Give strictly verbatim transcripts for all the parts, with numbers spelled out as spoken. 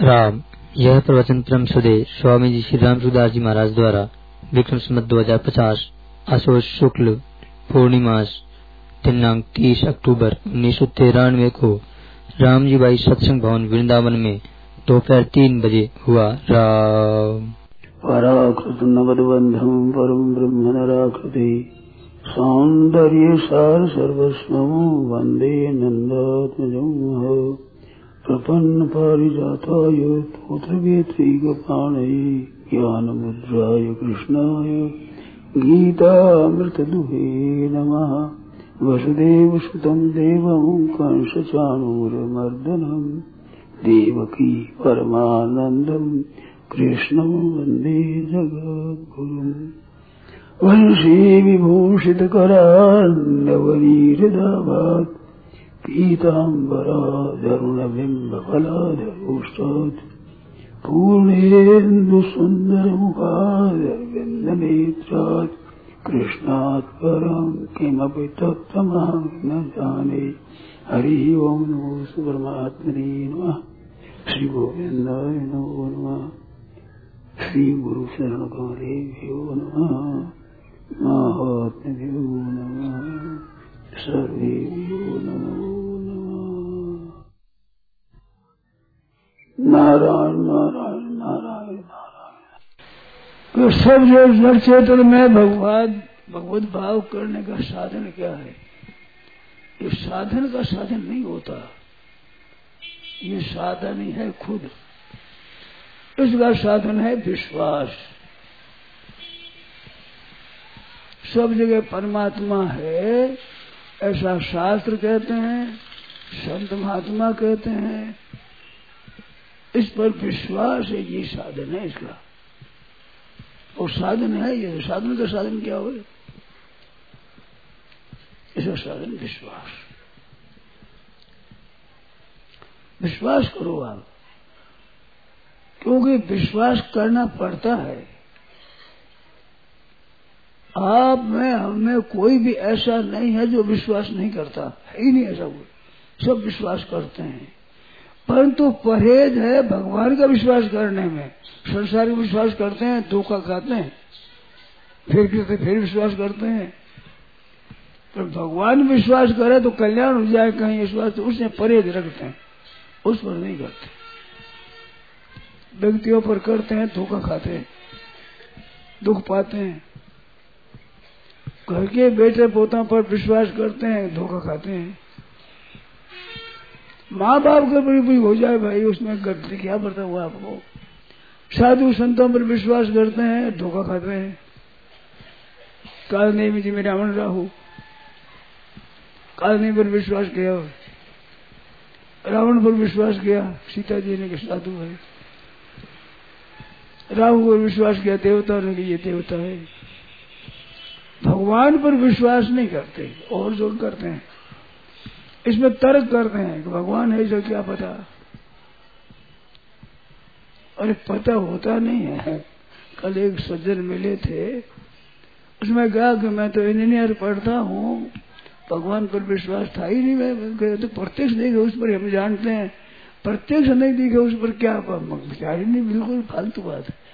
राम। यह प्रवचन परम सुदे स्वामी जी श्री राम सुदास जी महाराज द्वारा विक्रम संवत दो हजार पचास आशोष शुक्ल पूर्णिमास दिनांक तीस अक्टूबर उन्नीस सौ तिरानवे को राम जी बाई सत्संग भवन वृंदावन में दोपहर तीन बजे हुआ। राम। पराकृत नवद्बंधम परम ब्रह्म नराकृति सौंदर्य सार सर्वस्वं वंदे नंदात्मजं प्रपन्न पारिजाताय तोत्रवेत्रैकपाणये ज्ञानमुद्राय कृष्णाय गीतामृतदुहे नमः। वसुदेवसुतं देवं कंसचाणूरमर्दनं देवकी परमानन्दं कृष्णं वन्दे जगद्गुरुम्। वंशी विभूषितकरान्नवनीरदाभात् पीताम्बरादरुणबिम्बफलादरोष्टात् पूर्णेन्दुसुन्दरमुखादरविन्दनेत्रात् कृष्णात् परं किमपि तत्त्वमहं न जाने। हरिः ओं नमो परमात्मने नमः। श्री गोविन्दाय नमो नमः। श्री गुरु शरण कमलेभ्यो नमः। महात्म्यो नमः। सर्वेभ्यो नमो नमः। नारायण नारायण नारायण नारायण। तो सब जो जड़ चेतन में भगवान भगवत भाव करने का साधन क्या है? ये साधन का साधन नहीं होता, ये साधन ही है खुद। इसका साधन है विश्वास। सब जगह परमात्मा है ऐसा शास्त्र कहते हैं, संत महात्मा कहते हैं। इस पर विश्वास है, ये साधन है इसका। और साधन है ये। साधन का साधन क्या हो? इसका साधन विश्वास। विश्वास करो आप, क्योंकि विश्वास करना पड़ता है। आप में हम में कोई भी ऐसा नहीं है जो विश्वास नहीं करता, है ही नहीं ऐसा कोई। सब विश्वास करते हैं, परंतु परहेज है भगवान का विश्वास करने में। संसार का विश्वास करते हैं, धोखा खाते हैं, फिर करते फिर विश्वास करते हैं। पर भगवान विश्वास करे तो कल्याण हो जाए कहीं, विश्वास तो उसने परहेज रखते हैं, उस पर नहीं करते। व्यक्तियों पर करते हैं, धोखा खाते हैं, दुख पाते हैं। घर के बेटे पोता पर विश्वास करते हैं, धोखा खाते हैं। माँ बाप के पर भी हो जाए भाई, उसमें गलती क्या पड़ता हुआ आपको। साधु संतों पर विश्वास करते हैं, धोखा खाते हैं। कालनेमी जी में रावण राहु, कालनेमी पर विश्वास किया, रावण पर विश्वास किया, सीता जी ने कि साधु है। राहु पर विश्वास किया, देवता ने कि ये देवता है। भगवान पर विश्वास नहीं करते, और जो करते हैं इसमें तर्क करते हैं कि भगवान है, जो क्या पता। अरे पता होता नहीं है। कल एक सज्जन मिले थे, उसमें कहा कि मैं तो इंजीनियर पढ़ता हूँ, भगवान पर विश्वास था ही नहीं। मैं तो प्रत्यक्ष देखे उस पर हम जानते हैं, प्रत्यक्ष नहीं देखे उस पर क्या विचार ही नहीं। बिल्कुल फालतू बात है।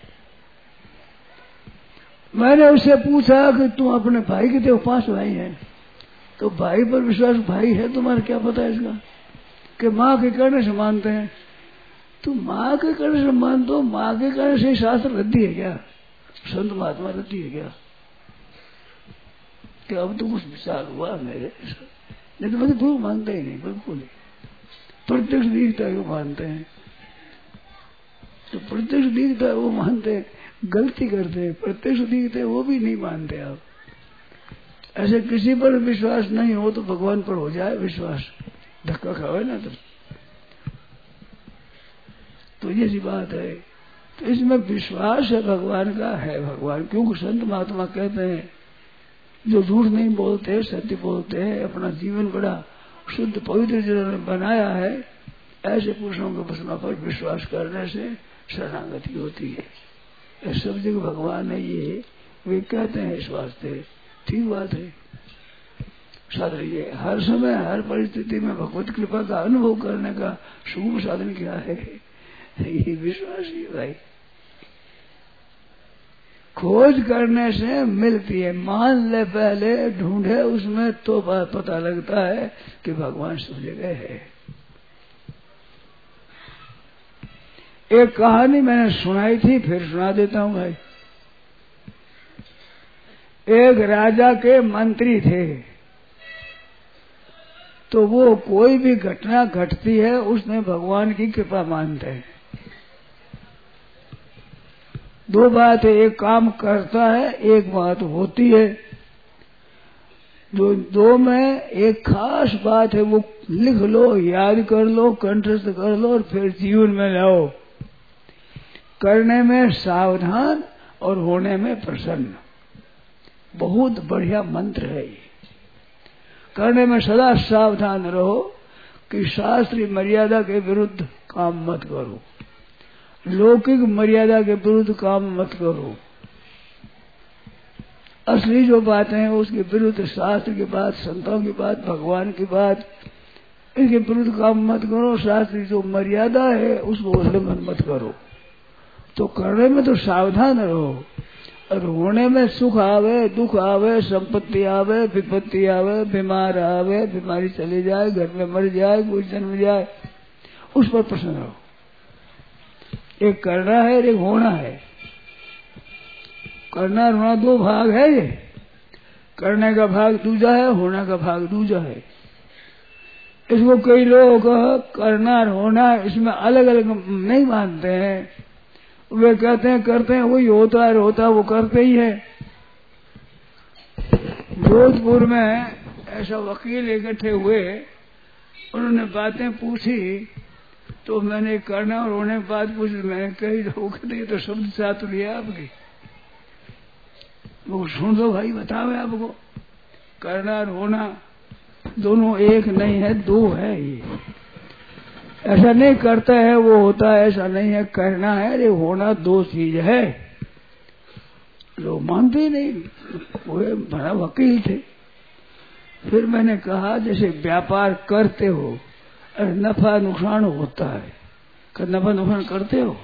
मैंने उससे पूछा कि तुम अपने भाई के थे, पांच भाई हैं, तो भाई पर विश्वास, भाई है तुम्हारा, क्या पता है इसका? कि माँ के कहने से मानते हैं। तुम माँ के कहने से मानते हो, माँ के कहने से शास्त्र रद्दी है क्या? संत महात्मा रद्दी है क्या? कि अब तो कुछ विचार हुआ मेरे, नहीं तो मैं तो मानते ही नहीं, बिल्कुल ही। प्रत्यक्ष दिखता है वो मानते हैं, तो प्रत्यक्ष दिखता है वो मानते हैं। गलती करते हैं, प्रत्यक्ष दिखते हैं वो भी नहीं मानते। आप ऐसे किसी पर विश्वास नहीं हो तो भगवान पर हो जाए विश्वास, धक्का खावे ना तो तो ये सी बात है। तो इसमें विश्वास है भगवान का, है भगवान। क्योंकि संत महात्मा कहते हैं जो झूठ नहीं बोलते, सत्य बोलते हैं, अपना जीवन बड़ा शुद्ध पवित्र जिन्होंने बनाया है, ऐसे पुरुषों के वचनों पर विश्वास करने से शरणागति होती है। ये सब जगह भगवान है, ये वे कहते हैं इस वास्ते। ठीक बात है। साधन ये हर समय हर परिस्थिति में भगवत कृपा का अनुभव करने का सुगम साधन क्या है? ये विश्वास ही भाई। खोज करने से मिलती है, मान ले पहले, ढूंढे उसमें तो पता लगता है कि भगवान सब जगह है। एक कहानी मैंने सुनाई थी, फिर सुना देता हूं भाई। एक राजा के मंत्री थे, तो वो कोई भी घटना घटती है उसमें भगवान की कृपा मानते हैं। दो बात है, एक काम करता है, एक बात होती है। जो दो में एक खास बात है, वो लिख लो, याद कर लो, कंठस्थ कर लो और फिर जीवन में लाओ। करने में सावधान और होने में प्रसन्न। बहुत बढ़िया मंत्र है ये। करने में सदा सावधान रहो कि शास्त्रीय मर्यादा के विरुद्ध काम मत करो, लौकिक मर्यादा के विरुद्ध काम मत करो। असली जो बातें हैं उसके विरुद्ध, शास्त्र की बात, संतों की बात, भगवान की बात, इनके विरुद्ध काम मत करो। शास्त्र की जो मर्यादा है उसको उल्लंघन मत करो। तो करने में तो सावधान रहो, और होने में सुख आवे, दुख आवे, संपत्ति आवे, विपत्ति आवे, बीमार आवे, बीमारी चली जाए, घर में मर जाए, कोई जन्म जाए, उस पर प्रसन्न रहो। एक करना है, एक होना है। करना और होना दो भाग है। ये करने का भाग दूजा है, होना का भाग दूजा है। इसको कई लोग करना और होना इसमें अलग अलग नहीं मानते हैं। वे कहते हैं करते हैं वही होता है, होता है वो करते ही है। जोधपुर में ऐसा वकील इकट्ठे हुए, उन्होंने बातें पूछी, तो मैंने करना और होने की बात पूछी। मैंने कही तो कहते तो शब्द चातुरी है आपकी, वो सुन लो भाई, बताओ आपको। करना और होना दोनों एक नहीं है, दो है। ये ऐसा नहीं करता है वो होता है, ऐसा नहीं है। करना है, अरे होना दो चीज है। लोग मानते ही नहीं। वो बड़ा वकील थे। फिर मैंने कहा जैसे व्यापार करते हो, अरे नफा नुकसान होता है, कर नफा नुकसान करते हो।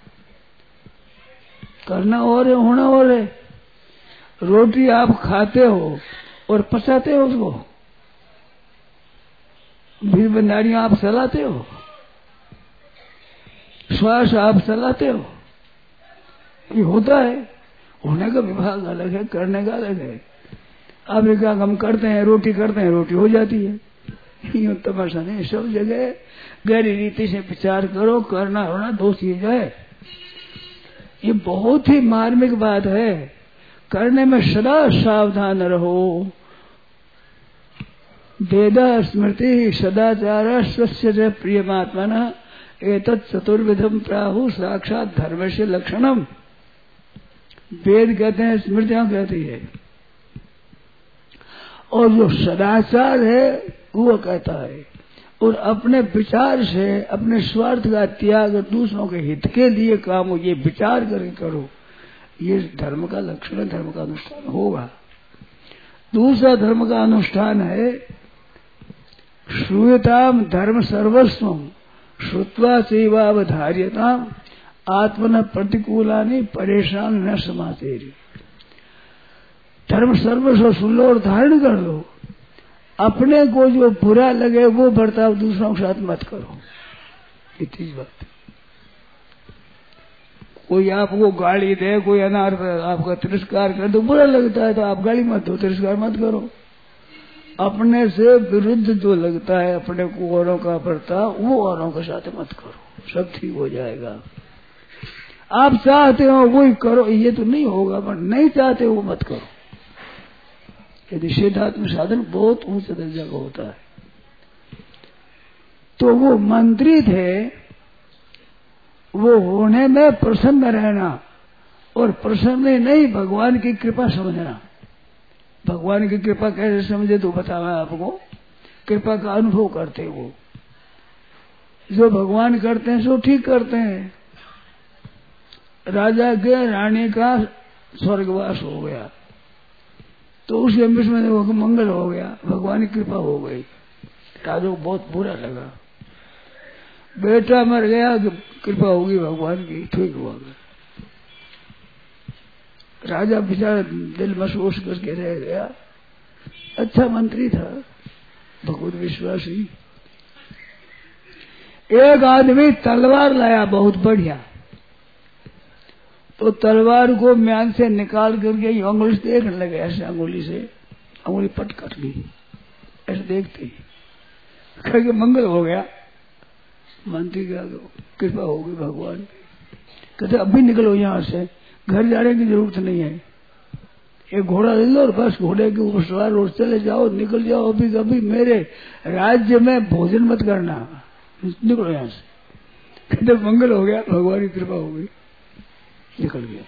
करना और है, होना और है। रोटी आप खाते हो और पचाते हो उसको, बीज बंधारियां आप चलाते हो, श्वास आप चलाते हो, ये होता है। होने का विभाग अलग है, करने का अलग है। आपने कहा हम करते हैं, रोटी करते हैं, रोटी हो जाती है। यूं तमाशा नहीं, सब जगह गहरी रीति से विचार करो। करना होना दो चीज है। ये बहुत ही मार्मिक बात है। करने में सदा सावधान रहो। वेदा स्मृति सदाचार स्वस्य प्रियमात्मना एतत् चतुर्विधम प्राहु साक्षात धर्म से लक्षणम। वेद कहते हैं, स्मृतियां कहती है, और जो सदाचार है वो कहता है। और अपने विचार से अपने स्वार्थ का त्याग, दूसरों के हित के लिए काम हो, ये विचार करके करो, ये धर्म का लक्षण, धर्म का अनुष्ठान होगा। दूसरा धर्म का अनुष्ठान है श्रूयताम धर्म सर्वस्वम श्रुत्वा सेवावधार्यताम आत्मन प्रतिकूलानि परेशान न समातेरी। धर्म सर्वस्व सुन लो और धारण कर लो। अपने को जो बुरा लगे वो बर्ताव दूसरों के साथ मत करो। इतनी बात। कोई आपको गाली दे, कोई अनार आपका तिरस्कार करे तो बुरा लगता है, तो आप गाली मत दो, तिरस्कार मत करो। अपने से विरुद्ध जो लगता है अपने को औरों का बर्ताव, वो औरों के साथ मत करो, सब ठीक हो जाएगा। आप चाहते हो वही करो, ये तो नहीं होगा, पर नहीं चाहते वो मत करो। यदि सिद्धात्म साधन बहुत ऊंचे दर्जा का होता है। तो वो मंत्री थे, वो होने में प्रसन्न रहना, और प्रसन्न नहीं भगवान की कृपा समझना। भगवान की कृपा कैसे समझे तो बताया आपको। कृपा का अनुभव करते वो, जो भगवान करते हैं सो ठीक करते हैं। राजा के रानी का स्वर्गवास हो गया, तो उस एम्बिस में वो मंगल हो गया, भगवान की कृपा हो गई। राजा को बहुत बुरा लगा। बेटा मर गया, कृपा होगी भगवान की, ठीक हुआ। राजा बेचारा दिल महसूस करके रह गया। अच्छा मंत्री था, भगवत विश्वासी। एक आदमी तलवार लाया बहुत बढ़िया, तो तलवार को म्यान से निकाल करके अंगुली से देखने लगे, ऐसे अंगुली से अंगुली पट कट गई, ऐसे देखते ही कहे मंगल हो गया। मंत्री का कृपा होगी भगवान की। कहते अभी निकलो यहाँ से, घर जाने की जरूरत नहीं है, एक घोड़ा ले लो और बस घोड़े के ऊपर सवार और चले जाओ, निकल जाओ। अभी कभी मेरे राज्य में भोजन मत करना, निकलो यहाँ से। कहते मंगल हो गया, भगवान की कृपा हो गई, निकल गया।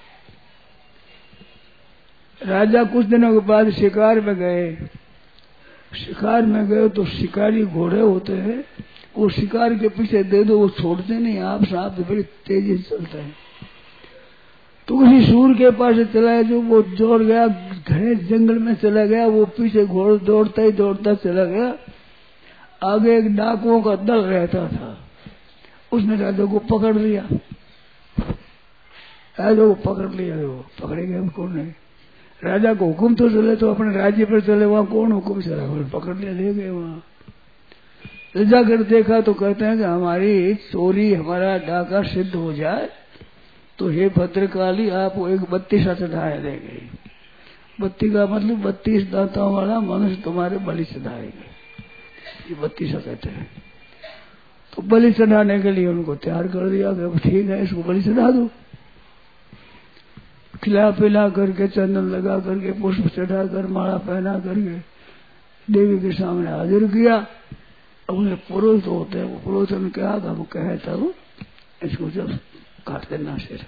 राजा कुछ दिनों के बाद शिकार में गए। शिकार में गए तो शिकारी घोड़े होते हैं, वो शिकार के पीछे दे दो वो छोड़ते नहीं, आप साथ बड़ी तेजी से चलते हैं। तो उसी सूर के पास चला, जो वो जोड़ गया, घने जंगल में चला गया। वो पीछे घोड़ा दौड़ता ही दौड़ता चला गया। आगे एक डाकुओं का दल रहता था, उसने राजा को पकड़ लिया। राजा को पकड़ लिया, वो पकड़ेंगे हम कौन है? राजा को हुक्म तो चले, तो अपने राज्य पर चले, वहां कौन हुक्म चला? पकड़ लिया, ले गए वहां। जाकर देखा तो कहते हैं कि हमारी चोरी, हमारा डाका सिद्ध हो जाए तो हे भद्रकाली आपको एक बत्ती सा चढ़ाया देंगे। बत्ती का मतलब बत्तीस दांतों वाला मनुष्य तुम्हारे बलि चढ़ाएंगे, ये बत्ती सा कहते हैं। तो बलि चढ़ाने के लिए उनको तैयार कर दिया कि ठीक है इसको बलि चढ़ा दो। खिला पिला करके, चंदन लगा करके, पुष्प चढ़ा कर, माला पहना करके देवी के सामने हाजिर किया। उन्हें पुरोहित होते हैं, वो पुरोहित ने कहा था, वो कहे तब इसको जब काट देना सिर।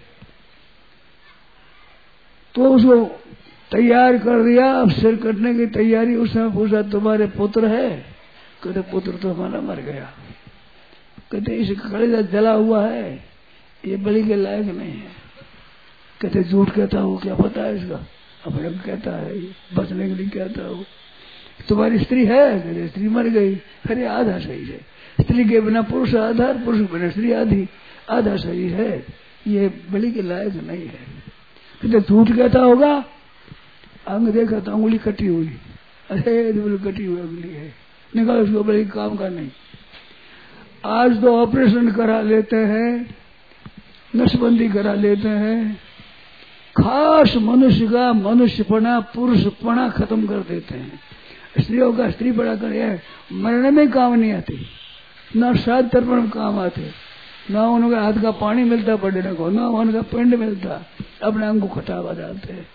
तो उसको तैयार कर दिया। अब सिर कटने की तैयारी। उसने पूछा तुम्हारे पुत्र है? कहते पुत्र तो हमारा मर गया। कहते इसका कलेजा जला हुआ है, ये बलि के लायक नहीं है। कहते झूठ कहता हूँ, क्या पता है इसका? अपने को कहता है, बचने के लिए कहता हूँ। तुम्हारी स्त्री है? कहते स्त्री मर गई। अरे आधा सही है, स्त्री के बिना पुरुष आधा, पुरुष के बिना स्त्री आधी, आधा सही है, ये बलि के लायक नहीं है। कहते झूठ कहता होगा। अंग देखा तो अंगुली कटी हुई, अरे कटी हुई अंगुली है, निकाल उसको, बलि काम का नहीं। आज तो ऑपरेशन करा लेते हैं, नसबंदी करा लेते हैं, खास मनुष्य का मनुष्यपना, पुरुषपना खत्म कर देते हैं। स्त्रियों का स्त्रीपना कर मरने में काम नहीं आती, न श्राद्ध तर्पण में काम आते, न उनके हाथ का पानी मिलता पढ़ने को, न उनका पिंड मिलता, अपने अंग को खटावा डालते हैं।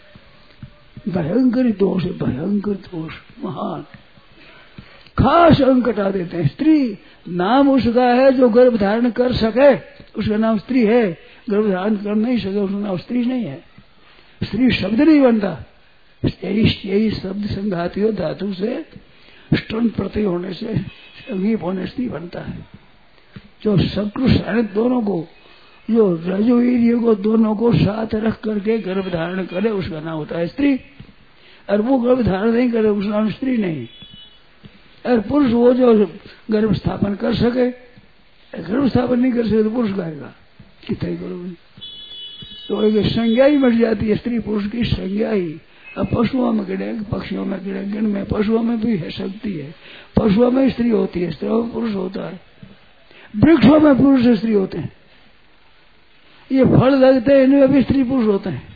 भयंकर दोष है, भयंकर दोष, महान। खास अंग कटा देते हैं। स्त्री नाम उसका है जो गर्भ धारण कर सके, उसका नाम स्त्री है। गर्भ धारण कर नहीं सके उसका नाम स्त्री नहीं है। स्त्री शब्द नहीं बनता, यही यही शब्द संघाती हो धातु से, स्टन प्रत्यय होने से, संगीप होने स्त्री बनता है। जो सकृत दोनों को, जो रजोवीर्य को दोनों को साथ रख करके गर्भ धारण करे, उसका नाम होता है स्त्री। और वो गर्भ धारण नहीं करे, उसका नाम स्त्री नहीं। और पुरुष वो जो गर्भ स्थापन कर सके, गर्भ स्थापन नहीं कर सके तो पुरुष कहेगा कितना ही करोगे। तो एक संज्ञा ही बढ़ जाती है, स्त्री पुरुष की संज्ञा ही। अब पशुओं में गिरे, पक्षियों में गिरे, गिन में पशुओं में भी है शक्ति है, पशुओं में स्त्री होती है, स्त्रियों में पुरुष होता है। वृक्षों में पुरुष स्त्री होते हैं, ये फल लगते हैं इनमें भी स्त्री पुरुष होते हैं।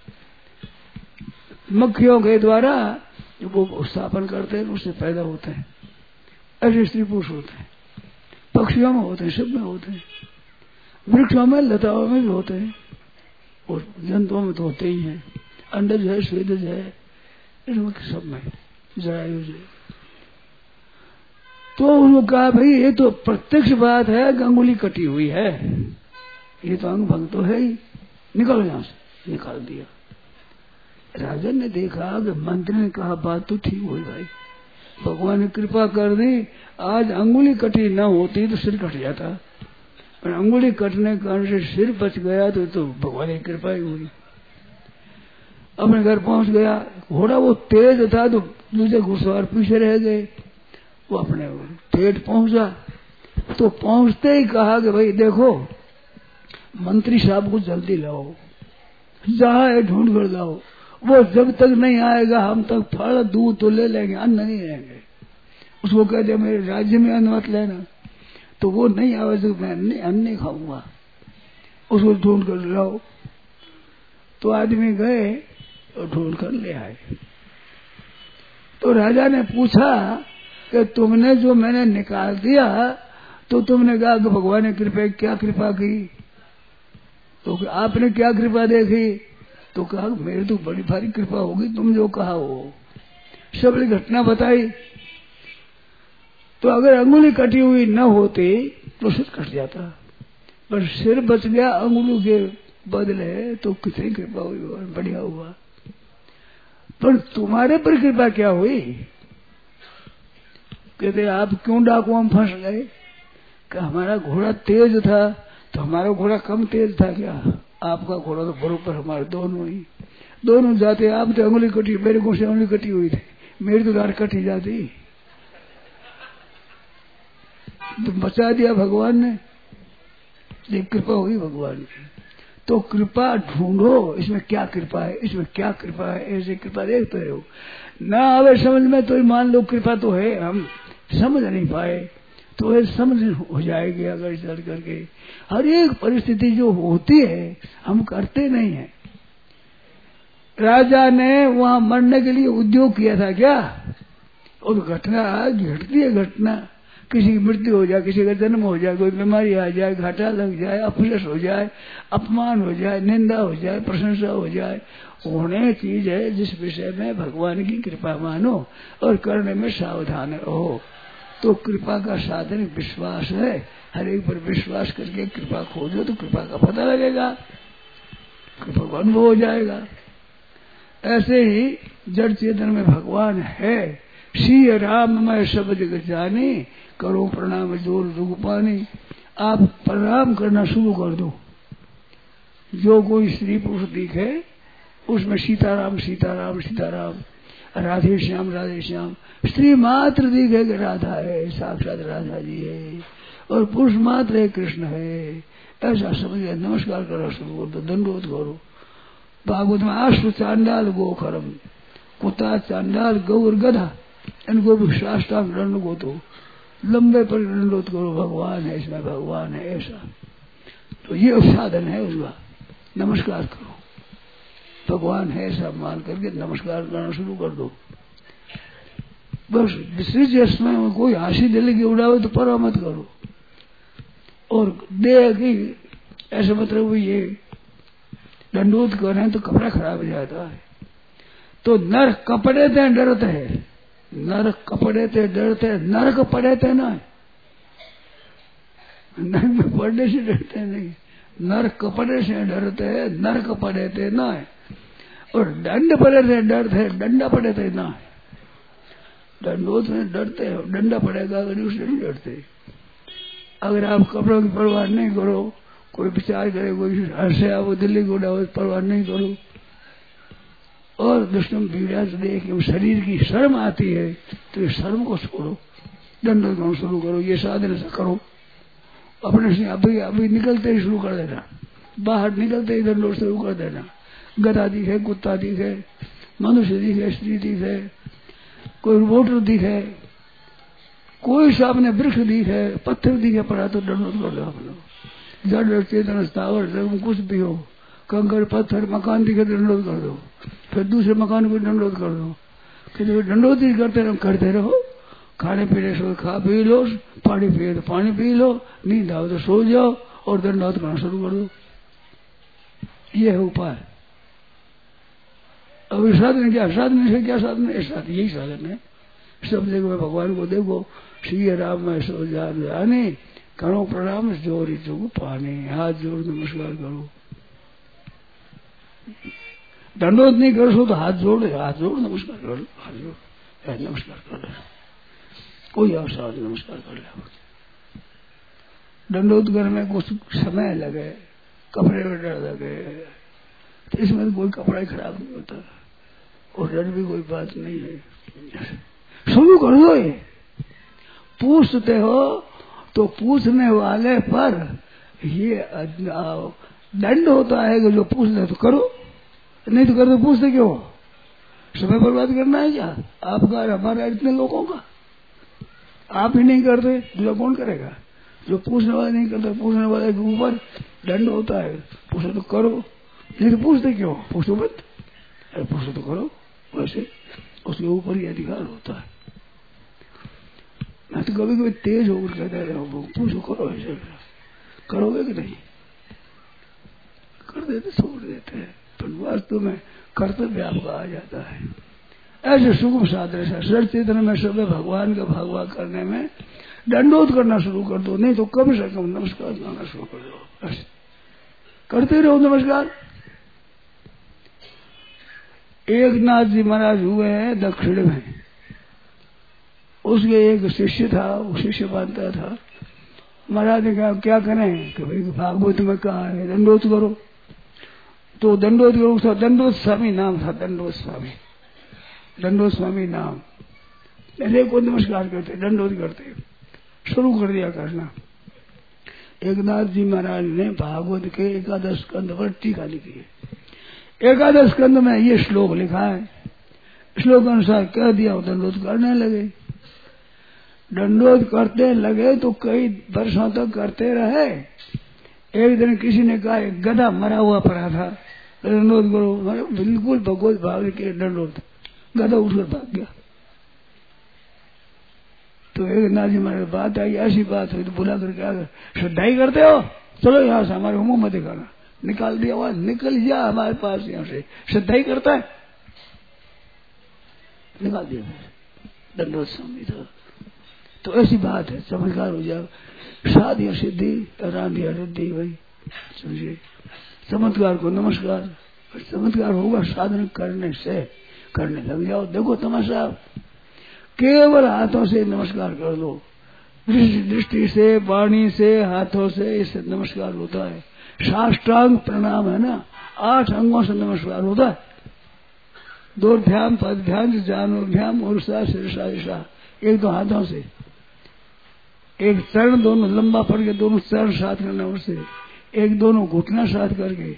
मक्खियों के द्वारा जो वो स्थापन करते हैं उससे पैदा होते हैं, ऐसे स्त्री पुरुष होते हैं। पक्षियों में होते हैं, सब में होते हैं, वृक्षों में, लताओं में भी होते हैं, और जंतुओं में तो होते ही हैं। अंडज है, स्वेदज है, इसमें सब में जरायुज है। तो उन्होंने कहा भाई ये तो प्रत्यक्ष बात है कि अंगुली कटी हुई है, ये तो अंग भंग तो है ही, निकलो यहां से। निकाल दिया। राजन ने देखा कि मंत्री ने कहा बात तो ठीक हुई भाई, भगवान ने कृपा कर दी। आज अंगुली कटी न होती तो सिर कट जाता, पर अंगुली कटने के कारण से सिर बच गया, तो, तो भगवान की कृपा ही हुई। अपने घर पहुंच गया। घोड़ा वो तेज था तो दूसरे घुड़सवार पीछे रह गए। वो अपने ठेठ पहुंचा, तो पहुंचते ही कहा कि भाई देखो मंत्री साहब को जल्दी लाओ, जहां है ढूंढ कर लाओ, वो जब तक नहीं आएगा हम तक फल दूध तो ले लेंगे, अन्न नहीं लेंगे। उसको कहते मेरे राज्य में अन्न मत लेना, तो वो नहीं आवे तो मैं अन्न नहीं खाऊंगा, उसको ढूंढ कर लाओ। तो आदमी गए और ढूंढ कर ले आए। तो राजा ने पूछा कि तुमने जो मैंने निकाल दिया, तो तुमने कहा कि भगवान ने कृपा क्या कृपा की, तो आपने क्या कृपा देखी, तो कहा मेरी तो बड़ी भारी कृपा होगी, तुम जो कहा वो सब घटना बताई। तो अगर अंगुली कटी हुई न होती तो सिर कट जाता, पर सिर बच गया अंगुली के बदले, तो कितनी कृपा हुई, बढ़िया हुआ। पर तुम्हारे पर कृपा क्या हुई? कहते आप क्यों डाकुओं में फंस गए? कि हमारा घोड़ा तेज था, तो हमारा घोड़ा कम तेज था क्या? आपका घोड़ा तो बरोबर हमारे दोनों ही दोनों जाते। आप तो अंगुली कटी, मेरे को से अंगुली कटी हुई थी, मेरी तो गाड़ कटी जाती, तो बचा दिया भगवान ने। ये कृपा हुई भगवान की। तो कृपा ढूंढो, इसमें क्या कृपा है, इसमें क्या कृपा है, ऐसे कृपा देखते रहो। ना आवे समझ में तो मान लो कृपा तो है, हम समझ नहीं पाए तो ये समझ हो जाएगी अगर चल करके। हर एक परिस्थिति जो होती है हम करते नहीं है। राजा ने वहां मरने के लिए उद्योग किया था क्या? और घटना घटती है, घटना किसी की मृत्यु हो जाए, किसी का जन्म हो जाए, कोई बीमारी आ जाए, घाटा लग जाए, अपयश हो जाए, अपमान हो जाए, निंदा हो जाए, प्रशंसा हो जाए, होने चीज है जिस विषय में भगवान की कृपा मानो और करने में सावधान रहो। तो कृपा का साधन विश्वास है। हर एक पर विश्वास करके कृपा खोजो तो कृपा का पता लगेगा, कृपा का अनुभव हो जाएगा। ऐसे ही जड़ चेतन में भगवान है। श्री राम मैं सब जगह जानी, करो प्रणाम जोर दुख पानी। आप प्रणाम करना शुरू कर दो। जो कोई स्त्री पुरुष दिखे उसमें सीताराम सीताराम सीताराम, राधे श्याम राधे श्याम। स्त्री मात्र दिखे कि राधा है, साक्षात राधा जी है, और पुरुष मात्र है, कृष्ण है, ऐसा समझ नमस्कार करना शुरू कर दो, दंडोत करो। भागवत में आश्व चांडाल गोखरम, कुत्ता चांडाल गौर गधा, इनको भी साष्टांग दंड को तो लंबे पर दंडोत करो, भगवान है इसमें, भगवान है ऐसा। तो ये साधन है उसका, नमस्कार करो, भगवान है ऐसा मान करके नमस्कार करना शुरू कर दो। बस विशेष इसमें कोई हंसी दिल की उड़ावे तो परवाह मत करो। और देह की ऐसे मतलब ये दंडोत करें तो कपड़ा खराब हो जाता है। तो नर कपड़े थे डरते है, नर कपड़े थे डरते, नरक पड़े थे ना, नरक में पड़ने से डरते नहीं, नर कपड़े से डरते है, नरक पड़े थे ना, और दंड पड़े थे डर थे, डंडा पड़े थे ना। दंडोत में डरते हो, डंडा पड़ेगा अगर उससे नहीं डरते। अगर आप कपड़ों की परवाह नहीं करो, कोई विचार करे, कोई हंसे आओ, दिल्ली को उड़ाओ, परवाह नहीं करो, और दुष्टम पीड़ा से देख शरीर की शर्म आती है तो ये शर्म को छोड़ो, दंड गाँव शुरू करो, ये साधन से करो। अपने से अभी अभी निकलते ही शुरू कर देना, बाहर निकलते ही दंडों शुरू कर देना। गधा दिखे, कुत्ता दिखे, मनुष्य दिखे, स्त्री दिखे, कोई वोटर दिखे, कोई सामने वृक्ष दिखे, पत्थर दिखे पड़ा तो दंडोत कर दो। आप लोग जड़ चेतन स्थावर जब कुछ भी हो, कंकड़ पत्थर मकान दिखे दंडोत कर दो, फिर दूसरे मकान को दंडोत कर दो। कि दंडोत ही करते रहो, करते रहो। खाने पीने से खा पी लो, पानी पिए तो पानी पी लो, नींद आओ तो सो जाओ, और दंडोत करना शुरू कर दो। ये है उपाय। अब साधन क्या, साधन से क्या साधन है, साधन यही साधन है। सब जगह भगवान को देखो, श्री राम में सो जाने, करो प्रणाम जोरी चुग पाने, हाथ जोड़ नमस्कार करो। दंडोत नहीं कर सो तो हाथ जोड़, हाथ जोड़ नमस्कार कर लो, हाथ जोड़ नमस्कार कर लो, कोई अवसर नमस्कार कर लो। दंडोत करने में कुछ समय लगे, कपड़े में डर लगे, तो इसमें कोई कपड़ा ही खराब नहीं होता, और डर भी कोई बात नहीं है। शुरू कर दो। ये पूछते हो तो पूछने वाले पर ये दंड होता है कि जो पूछ ले तो करो, नहीं तो कर तो पूछते क्यों? समय बर्बाद करना है क्या आपका और हमारा, इतने लोगों का? आप ही नहीं करते, दूसरा कौन करेगा? जो पूछने वाला नहीं करता, पूछने वाले के ऊपर दंड होता है। पूछो तो करो, नहीं तो पूछते क्यों? पूछो मत, अरे पूछो तो करो। वैसे उसके ऊपर ही अधिकार होता है। मैं तो कभी कभी तेज होकर कहता रहो पूछो करो, ऐसे करोगे कि नहीं? कर देते, छोड़ देते हैं, पर वास्तव में कर्तव्य आपका आ जाता है। ऐसे सुगम साधन से सर चेतन में सब भगवान का भगवा करने में दंडोत करना शुरू कर दो, नहीं तो कम से कम नमस्कार करना शुरू कर दो। ऐसे करते रहो नमस्कार। एक नाथ जी महाराज हुए हैं दक्षिण में, उसके एक शिष्य था, वो शिष्य मानता था। महाराज ने कहा क्या करें कि भाई भागवत में कहा है दंडोत करो, तो दंडोत करो। दंडोत स्वामी नाम था, दंडोत स्वामी, दंडोत स्वामी नाम। ऐसे को नमस्कार करते, दंडोत करते, शुरू कर दिया करना। एक नाथ जी महाराज ने भागवत के एकादश स्कंद पर टीका लिखी है। एकादश स्कंद में ये श्लोक लिखा है, श्लोक अनुसार कह दिया, दंडोत करने लगे। दंडोत करते लगे तो कई वर्षों तक करते रहे। एक दिन किसी ने कहा एक गधा मरा हुआ पड़ा था, दंडोत करो। बिल्कुल भगवत भाव के दंडोत, गधा उठकर भाग गया। तो एक नाथ जी हमारे बात आई, ऐसी बात हुई तो बुला करके आ गए, श्रद्धाई करते हो, चलो यहाँ से, हमारे मुंह मत दिखाना। निकाल दिया आवाज, निकल जा हमारे पास यहाँ से, श्रद्धाई करता है, निकाल दिया। दंडोत स्वामी था। तो ऐसी बात है, चमत्कार हो जाए, शादी सिद्धि, रांधिया सिद्धि, भाई समझिए। चमत्कार को नमस्कार, चमत्कार होगा साधन करने से, करने लग जाओ। देखो तमाशा, केवल हाथों से नमस्कार कर दो, दृष्टि से, वाणी से, हाथों से, इससे नमस्कार होता है। साष्टांग प्रणाम है ना, आठ अंगों से नमस्कार होता है। दो ध्यान, पद ध्यान, जानो ध्यान, और शीर्षा दिशा, एक दो हाथों से, एक चरण दोनों लंबा पड़ के दोनों चरण साथ करना, उससे एक दोनों घुटना साथ करके,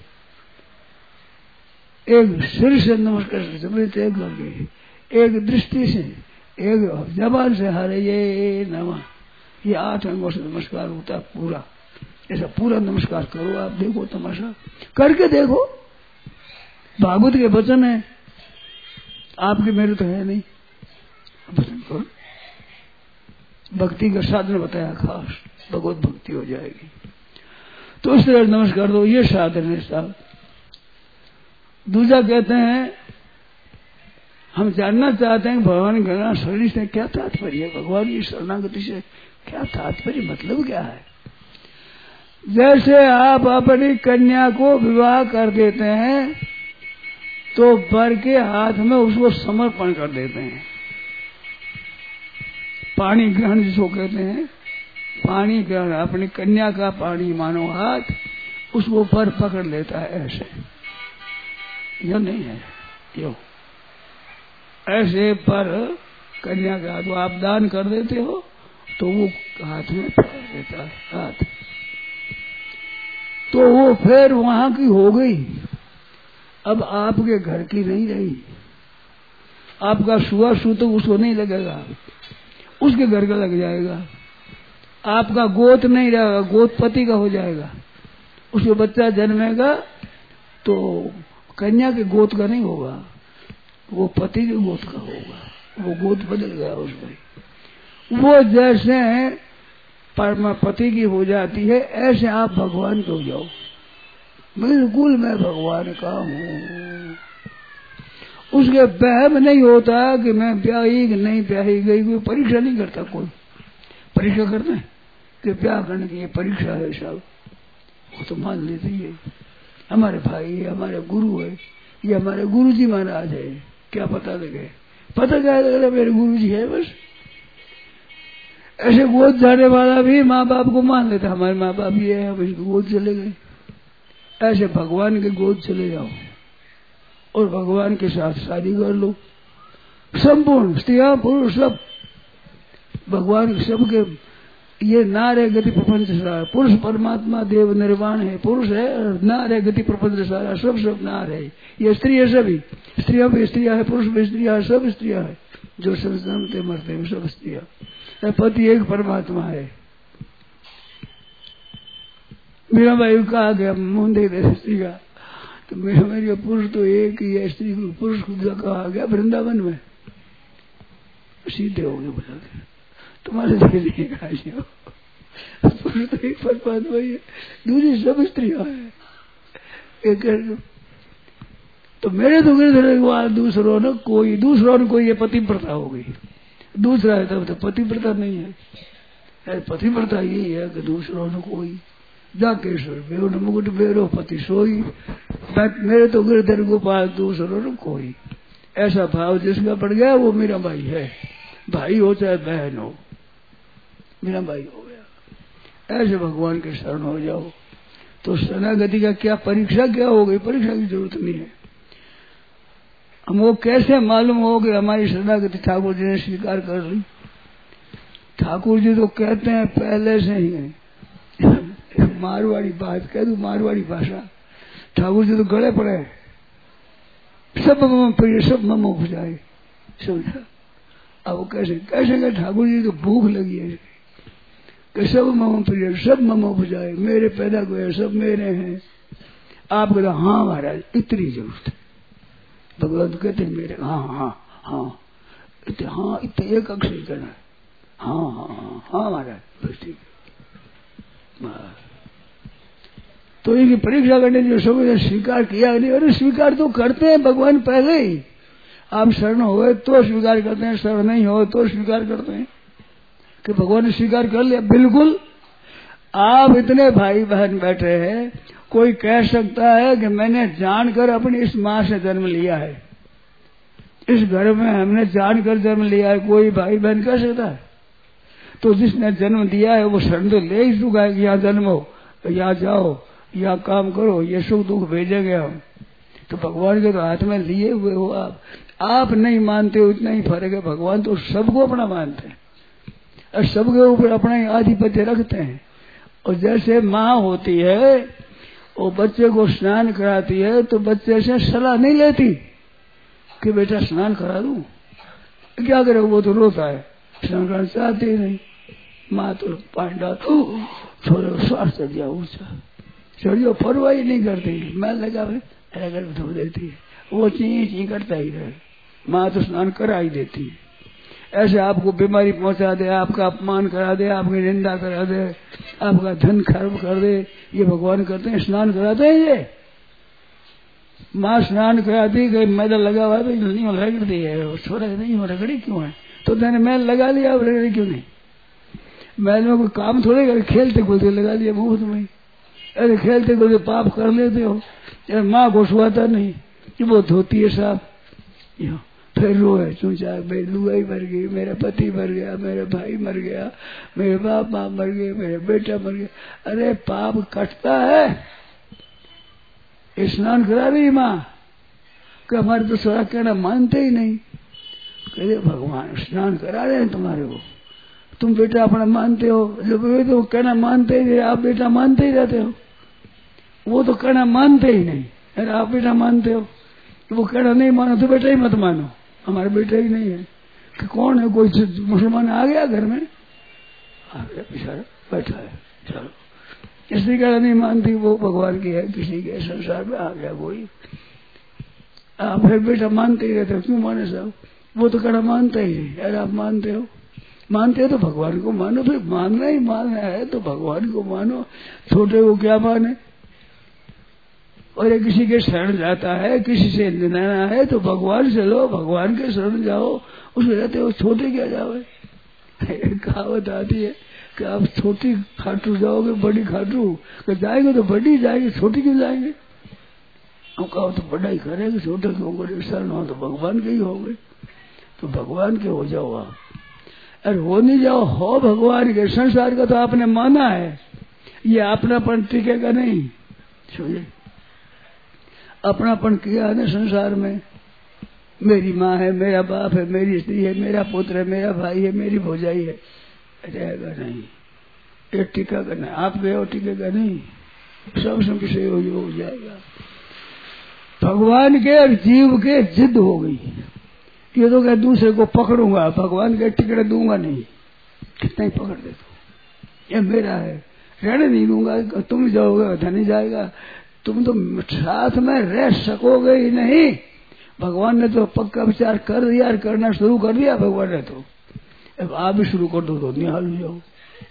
एक सिर से नमस्कार तय करके, एक दृष्टि से, एक जबान से हरे ये नमः, ये आठ अंगों से नमस्कार होता है पूरा। ऐसा पूरा नमस्कार करो आप, देखो तमाशा करके देखो। भागवत के वचन है, आपके मेरे तो है नहीं, वचन करो। भक्ति का साधन बताया खास, भगवत भक्ति हो जाएगी। तो इस तरह नमस्कार दो, ये साधन है साहब। दूसरा कहते हैं, हम जानना चाहते हैं भगवान गणना शरीर से क्या तात्पर्य है, भगवान की शरणागति से क्या तात्पर्य, मतलब क्या है। जैसे आप अपनी कन्या को विवाह कर देते हैं तो वर के हाथ में उसको समर्पण कर देते हैं। पानी ग्रहण जिसको कहते हैं, पानी ग्रहण, अपनी कन्या का पानी मानो हाथ, उसको वर पकड़ लेता है। ऐसे यह नहीं है, यो ऐसे पर कन्या का हाथ आप दान कर देते हो तो वो हाथ में पकड़ देता है हाथ, तो वो फिर वहां की हो गई, अब आपके घर की नहीं रही। आपका सुआ सू तो उसको नहीं लगेगा, उसके घर का लग जाएगा। आपका गोत नहीं रहेगा, गोत पति का हो जाएगा। उसके बच्चा जन्मेगा तो कन्या के गोत का नहीं होगा, वो पति के गोत का होगा। वो गोत बदल गया उसमें। वो जैसे परमा पति की हो जाती है, ऐसे आप भगवान को हो जाओ। बिल्कुल मैं भगवान का हूँ। उसके वहम नहीं होता कि मैं ब्याही कि नहीं ब्याही गई, कोई परीक्षा नहीं करता। कोई परीक्षा करते हैं कि ब्याह करने की ये परीक्षा है साहब, वो तो मान लेते ही है। हमारे भाई है, हमारे गुरु है, ये हमारे गुरु जी महाराज है, क्या पता लगे, पता क्या लगे मेरे गुरु जी है बस। ऐसे गोद जाने वाला भी माँ बाप को मान लेता, हमारे माँ बाप ये है, अब इसको गोद चले गए। ऐसे भगवान के गोद चले जाओ और भगवान के साथ शादी कर लो। संपूर्ण स्त्रियां पुरुष सब भगवान सबके ये नार है गति प्रपंच सारा, पुरुष परमात्मा देव निर्वाण है, पुरुष है, नार है गति प्रपंच सारा, सब सब नार है, ये स्त्री है सभी, स्त्रियां भी स्त्रियां है, पुरुष भी स्त्रियां है, सब स्त्रियां है, जो सब जन्मते मरते हैं सब स्त्रियां, पति एक परमात्मा है। मेरा भाई कहा गया मुंह दे दे स्त्री का, तो मेरा मेरी पुरुष तो एक ही है, स्त्री को पुरुष को कहा गया वृंदावन में, सीधे हो गए बोला तुम्हारे लिए कहा पुरुष तो एक परमात्मा ही है, दूसरी सब स्त्रियां है। तो मेरे तो गिरधर दूसरों ने कोई दूसरों ने कोई ये पतिव्रता हो गई, दूसरा है तब तो पतिव्रता नहीं है, पतिव्रता यही है कि दूसरों ने कोई जाकेश्वर बेरो न मुकुट बेरो पति सोई, मेरे तो गिरधर गोपाल दूसरों ने कोई, ऐसा भाव जिसका पड़ गया वो मेरा भाई है, भाई हो चाहे बहन हो, मेरा भाई हो गया। ऐसे भगवान के शरण हो जाओ तो शरणागति का क्या परीक्षा क्या हो गई, परीक्षा की जरूरत नहीं है। हमको कैसे मालूम हो कि हमारी शरणागति ठाकुर जी ने स्वीकार कर ली? ठाकुर जी तो कहते हैं पहले से ही, मारवाड़ी बात कह दू, मारवाड़ी भाषा, ठाकुर जी तो गले पड़े, सब मम प्रिय सब मम उपजाए, समझा? अब कैसे कैसे ठाकुर जी तो भूख लगी है कि सब मम प्रिय सब मम उपजाए, मेरे पैदा हुए सब मेरे हैं। आप कहते हाँ महाराज इतनी जरूरत है, भगवान तो कहते हैं मेरे, हाँ हाँ हाँ इतने, हाँ इतने एक अक्षर कहना है, हाँ हाँ हाँ हाँ महाराज बस ठीक है। तो इनकी परीक्षा करने जो सब स्वीकार किया नहीं, अरे स्वीकार तो करते हैं भगवान पहले ही, आप शरण हो तो स्वीकार करते हैं, शरण नहीं हो तो स्वीकार करते हैं कि भगवान ने स्वीकार कर लिया। बिल्कुल आप इतने भाई बहन बैठे हैं, कोई कह सकता है कि मैंने जानकर अपनी इस माँ से जन्म लिया है, इस घर में हमने जानकर जन्म लिया है, कोई भाई बहन कह सकता है? तो जिसने जन्म दिया है वो शरण तो ले ही चुका है कि यहाँ जन्म हो, यहाँ जाओ, यहाँ काम करो, ये सुख दुख भेजेंगे हम। तो भगवान के तो हाथ में लिए हुए हो आप, आप नहीं मानते हो इतना ही फर्क है, भगवान तो सबको अपना मानते हैं और सबके ऊपर अपना ही आधिपत्य रखते हैं। और जैसे माँ होती है वो बच्चे को स्नान कराती है तो बच्चे से सलाह नहीं लेती कि बेटा स्नान करा दूं, क्या करे, वो तो रोता है, स्नान कराना चाहती ही नहीं। माँ तो पानी डाल छोड़ो श्वास चढ़ जाओ, ऊंचा चढ़ जाओ, परवाही नहीं करती, मैं लगा अगर धो देती है, वो ची ची करता ही रहे, माँ तो स्नान करा ही देती है। ऐसे आपको बीमारी पहुंचा दे, आपका अपमान करा दे, आपकी निंदा करा दे, आपका धन खर्ब कर दे, ये भगवान करते हैं, स्नान कराते हैं। ये माँ स्नान कराती, कहीं मैदा लगा हुआ तो नहीं रगड़ती है, छोरा नहीं हो रगड़ी क्यों है, तो मैंने मैल लगा लिया, अब रगड़ी क्यों नहीं? मैल में कोई काम थोड़े कर, खेलते खुलते लगा लिया मुफ्त में, अरे खेलते खुलते पाप कर लेते हो। माँ को सुहाता नहीं कि वो धोती है साफ, फिर रोए सोचा मेरी लुगाई मर गई, मेरा पति मर गया, मेरा भाई मर गया, मेरे बाप माँ मर गए, मेरा बेटा मर गया। अरे पाप कटता है, स्नान करा रही माँ कि हमारे तो थोड़ा कहना मानते ही नहीं, कहते भगवान स्नान करा रहे हैं तुम्हारे को, तुम बेटा अपना मानते हो, जो तो कहना मानते ही, आप बेटा मानते ही रहते हो, वो तो कहना मानते ही नहीं। अरे आप बेटा मानते हो तो वो कहना नहीं मानो तो बेटा ही मत मानो, हमारे बेटा ही नहीं है। कि कौन है, कोई मुसलमान आ गया घर में, आ गया बेचारा बैठा है, चलो इसलिए कहना नहीं मानती, वो भगवान की है, किसी के संसार में आ गया कोई, आप फिर बेटा मानते ही रहते हो, क्यों माने साहब, वो तो कहना मानता ही नहीं। अरे आप मानते हो, मानते हो तो भगवान को मानो, फिर मानना ही मानना है तो भगवान को मानो, छोटे को क्या माने। और ये किसी के शरण जाता है, किसी से लेना है तो भगवान से लो, भगवान के शरण जाओ, उसमें रहते हो, छोटे क्या जाओगे। कहावत आती है कि आप छोटी खाटू जाओगे बड़ी खाटू, कि जाएंगे तो बड़ी जाएगी, छोटी क्यों जाएंगे। हम कहो तो बड़ा ही करेंगे, छोटे क्यों करे, शरण हो तो भगवान के ही हो गए, तो भगवान के हो जाओ आप। अरे हो नहीं जाओ, हो भगवान के। संसार का तो आपने माना है, ये अपनापन टिकेगा नहीं। समझे, अपनापन किया है ना संसार में, मेरी माँ है, मेरा बाप है, मेरी स्त्री है, मेरा पुत्र है, मेरा भाई है, मेरी भौजाई है, रहेगा नहीं। ये टीका करना, आप गए हो टीकेगा नहीं, सब सब से हो जाएगा। भगवान के और जीव के जिद हो गई, ये तो क्या दूसरे को पकड़ूंगा, भगवान के टिकट दूंगा नहीं, कितना ही पकड़ दे तो ये मेरा है, रहने नहीं दूंगा, तुम जाओगे धनी जाएगा, तुम तो साथ में रह सकोगे ही नहीं। भगवान ने तो पक्का विचार कर दिया, करना शुरू कर दिया भगवान ने तो, अब आप भी शुरू कर दो तो निहाल हो जाओ।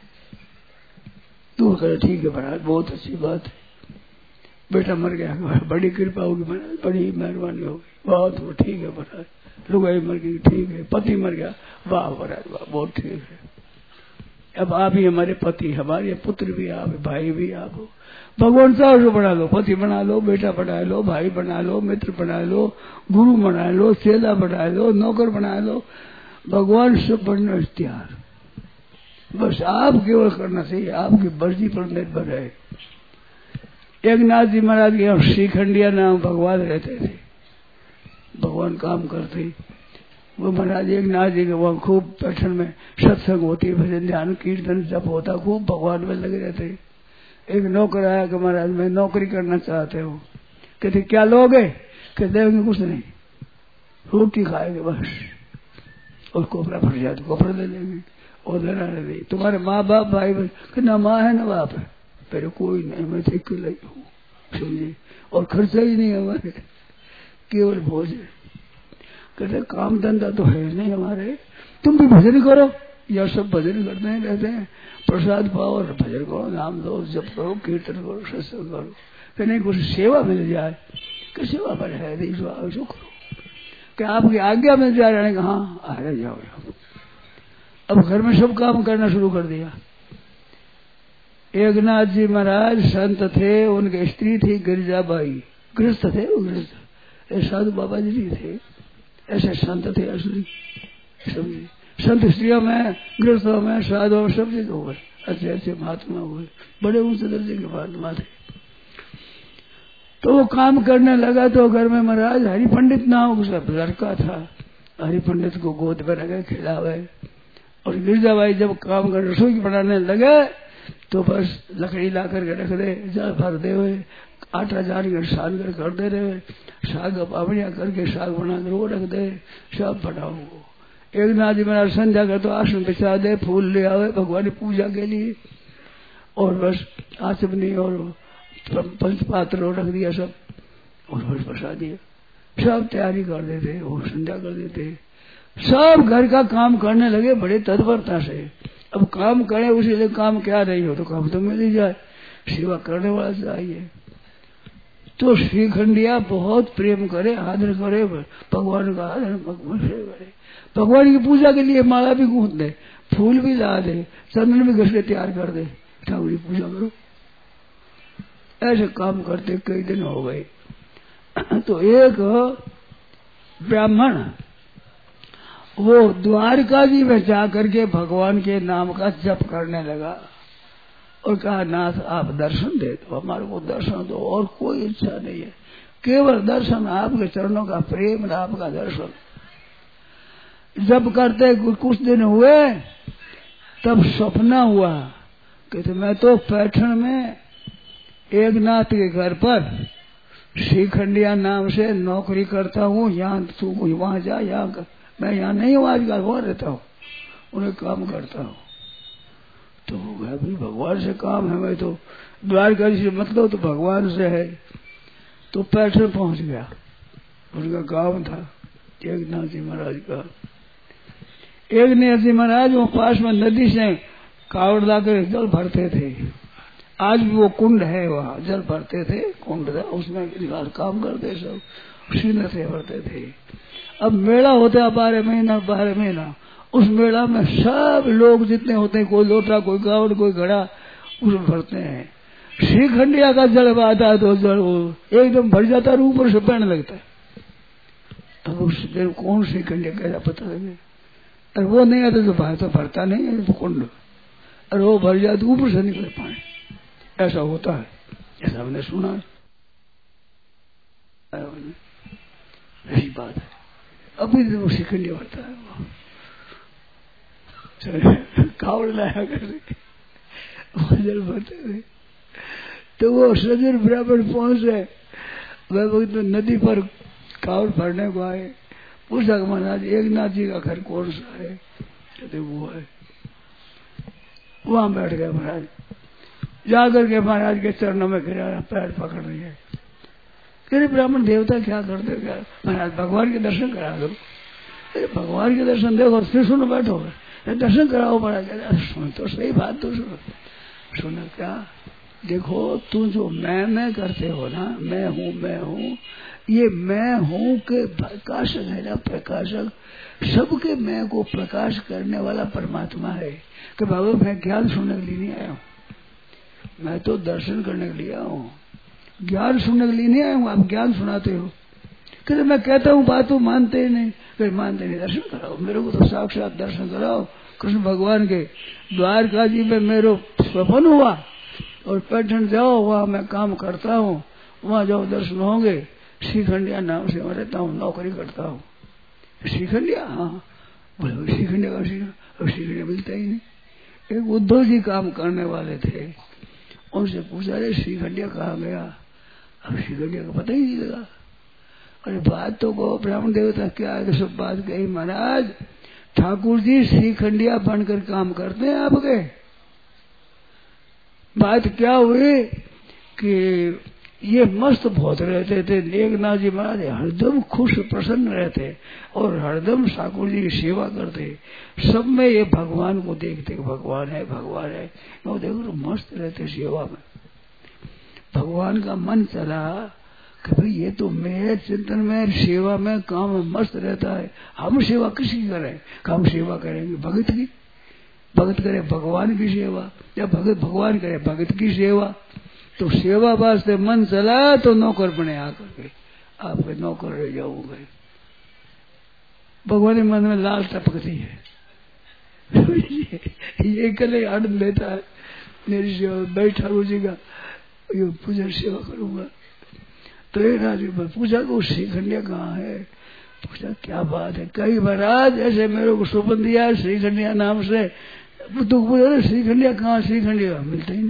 तू करे ठीक है महाराज, बहुत अच्छी बात है, बेटा मर गया, बड़ी कृपा होगी महाराज, बड़ी मेहरबानी होगी, बहुत वो ठीक है महाराज, लुगाई मर गई ठीक है, पति मर गया, वाह महाराज वाह, बहुत ठीक है। अब आप ही हमारे पति, हमारे पुत्र भी आप, भाई भी आप हो, भगवान साहब से बना लो, पति बना लो, बेटा बना लो, भाई बना लो, मित्र बना लो, गुरु बना लो, चेला बना लो, नौकर बना लो, भगवान सब बनना तैयार, बस आप केवल करना चाहिए, आपकी मर्जी पर निर्भर है। एक नाथ जी महाराज के यहाँ श्रीखंडिया नाम भगवान रहते थे, भगवान काम करते, वो महाराज एक नाथ जी के वहाँ खूब बैठन में सत्संग होती, भजन ध्यान कीर्तन जप होता, खूब भगवान में लगे रहते। एक नौकर आया कि महाराज मैं नौकरी करना चाहते हो, कहते क्या लोगे, कहते देंगे कुछ नहीं, रोटी खाएंगे बस, और कोपरा फट जाए तो कोपरा ले लेंगे, और लेना नहीं, तुम्हारे माँ बाप भाई बहन, कि ना माँ है ना बाप है, मेरे कोई नहीं, मैं तो अकेला ही हूँ, समझे, और खर्चा ही नहीं हमारे, केवल भोजन। कहते काम धंधा तो है नहीं हमारे, तुम भी भजन करो, या सब भजन करते हैं, रहते हैं, प्रसाद पाओ और भजन करो, नाम लो, जप करो, कीर्तन करो, सत्संग करो, कि नहीं कुछ सेवा मिल जाए, कि सेवा पर है नहीं जो करो, कि आपकी आज्ञा मिल जाए, रहने का हाँ आ रहे जाओ। अब घर में सब काम करना शुरू कर दिया। एक नाथ जी महाराज संत थे, उनके स्त्री थी गिरजाबाई, गृहस्थ थे वो, गृहस्थ साधु बाबा जी थे, ऐसे संत थे असली, समझे, संत स्त्रियों में, गृहस्थों में, साधुओं में सब चीज हो गए, अच्छे अच्छे महात्मा हुए, बड़े ऊंचे दर्जे के महात्मा थे। तो वो काम करने लगा तो घर में महाराज हरि पंडित नाम उसका लड़का था, हरि पंडित को गोद में रखे खिलावे, और गिरजाबाई जब काम कर रसोई बनाने लगे तो बस लकड़ी ला करके रख दे, जल भर दे हुए, आटा जान कर सान कर कर दे रहे, साग पापड़िया करके साग बना कर वो रख दे, सब बनाओ। एक नाथ जी महाराज संध्या कर तो आसन बिछा दे, फूल ले आवे भगवान की पूजा के लिए, और बस आचमनी और पंच पात्र रख दिया सब, और बस बसा दिया, सब तैयारी कर देते और संध्या कर देते, सब घर का काम करने लगे बड़े तत्परता से। अब काम करे उसी लिए काम क्या नहीं हो तो काम तो मिल ही जाए, सेवा करने वाला चाहिए। तो श्रीखंडिया बहुत प्रेम करे, आदर करे, भगवान का आदर भगवान से करे, भगवान की पूजा के लिए माला भी गूंथ दे, फूल भी ला दे, चंदन भी घस के तैयार कर दे, ठाकुर की पूजा करो। ऐसे काम करते कई दिन हो गए। तो एक ब्राह्मण वो द्वारका जी में जाकर के भगवान के नाम का जप करने लगा और कहा नाथ आप दर्शन दे दो, हमारे को दर्शन दो, और कोई इच्छा नहीं है, केवल दर्शन, आपके चरणों का प्रेम, आपका दर्शन। जब करते कुछ दिन हुए तब सपना हुआ कि मैं तो पैठण में एक नाथ के घर पर श्रीखंडिया नाम से नौकरी करता हूँ, यहाँ तू वहां जा, यहाँ मैं यहाँ नहीं हूँ, आजकल वहां रहता हूँ, उन्हें काम करता हूँ। तो भाई भगवान से काम है, मैं तो द्वारका जी से मतलब तो भगवान से है। तो पैठण पहुंच गया, उनका गांव था एक नाथ जी महाराज का। एक नाथ जी महाराज वो पास में नदी से कावड़ लाकर जल भरते थे, आज भी वो कुंड है, वहाँ जल भरते थे, कुंड था, उसमें काम करते सब, सीने से भरते थे। अब मेला होता है बारह महीना बारह महीना, उस मेला में सब लोग जितने होते हैं, कोई लोटा, कोई कावड़, कोई घड़ा, उसमें भरते हैं। श्रीखंडिया का जल आता है तो जल एकदम भर जाता है, ऊपर से बहने लगता है। अब उस दिन कौन श्रीखंडिया कैसा पता लगे, अरे वो नहीं आता तो भाई तो भरता नहीं है तो कुंड, अरे वो भर जाए तो ऊपर से निकल पाए, ऐसा होता है, ऐसा हमने सुना है, ऐसी बात है। अभी तो वो श्रीखंडिया भरता है, वो कावड़ लाया कर जल भरते हुए तो वो सजन ब्राह्मण पहुंचे। वह वक्त तो नदी पर कावड़ भरने को आए। पूछा महाराज एक नाथ जी का घर कौन सा है? कहते वो है। वहां बैठ गए महाराज। जाकर के महाराज के चरणों में गिरा, पैर पकड़ लिए। कहते ब्राह्मण देवता क्या करते क्या? महाराज भगवान के दर्शन करा दो। अरे भगवान के दर्शन देखो फिर सुनो बैठो, दर्शन कराओ। महाराज सुन तो सही बात तो सुनो। सुनो क्या? देखो तू जो मैं मैं करते हो ना, मैं हूँ मैं हूँ, ये मैं हूँ के प्रकाशक है ना, प्रकाशक सबके मैं को प्रकाश करने वाला परमात्मा है। कि बाबा मैं ज्ञान सुनने के लिए नहीं आया हूँ, मैं तो दर्शन करने के लिए आया हूँ, ज्ञान सुनने के लिए नहीं आया हूँ। आप ज्ञान सुनाते हो। कहते मैं कहता हूँ बात तो मानते ही नहीं। फिर मानते नहीं, दर्शन कराओ मेरे को, तो साक्षात दर्शन कराओ। कृष्ण भगवान के द्वारका जी में मेरे स्वप्न हुआ और पैठन जाओ, वहां मैं काम करता हूँ, वहां जाओ दर्शन होंगे। श्रीखंडिया नाम से मैं रहता हूँ, नौकरी करता हूँ। श्रीखंडिया? हाँ। बोले श्रीखंडिया का श्रीखंडिया मिलता ही नहीं। एक उद्धव जी काम करने वाले थे, उनसे पूछा अरे श्रीखंडिया कहाँ गया? अब श्रीखंडिया का पता ही नहीं लगा। अरे बात तो कहो ब्राह्मण देवता क्या है? सब बात कही। महाराज ठाकुर जी श्रीखंडिया बनकर काम करते हैं आपके। बात क्या हुई कि ये मस्त बहुत रहते थे। एकनाथ जी महाराज हरदम खुश प्रसन्न रहते और हरदम ठाकुर जी की सेवा करते। सब में ये भगवान को देखते, भगवान है भगवान है। वो देखो तो मस्त रहते सेवा में। भगवान का मन चला कि भाई ये तो मेरे चिंतन में सेवा में काम मस्त रहता है, हम सेवा किसकी करें? हम सेवा करेंगे भगत की। भगत करे भगवान की सेवा, या भगत भगवान करे भगत की सेवा। तो सेवा वास्ते मन चला तो नौकर बने आकर के, आपके नौकर रह जाओगे। भगवान के मन में लाल टपकती है। ये कले आनंद लेता है मेरी सेवा, बैठा ठाकुर जी का ये पूजा सेवा करूंगा। तो एक राजी पूछा कि श्रीखंडिया कहाँ है? पूछा क्या बात है? कई महाराज ऐसे मेरे को स्वप्न दिया श्रीखंडिया नाम से। तो पूछा श्रीखंडिया कहाँ? श्रीखंडिया मिलता ही नहीं।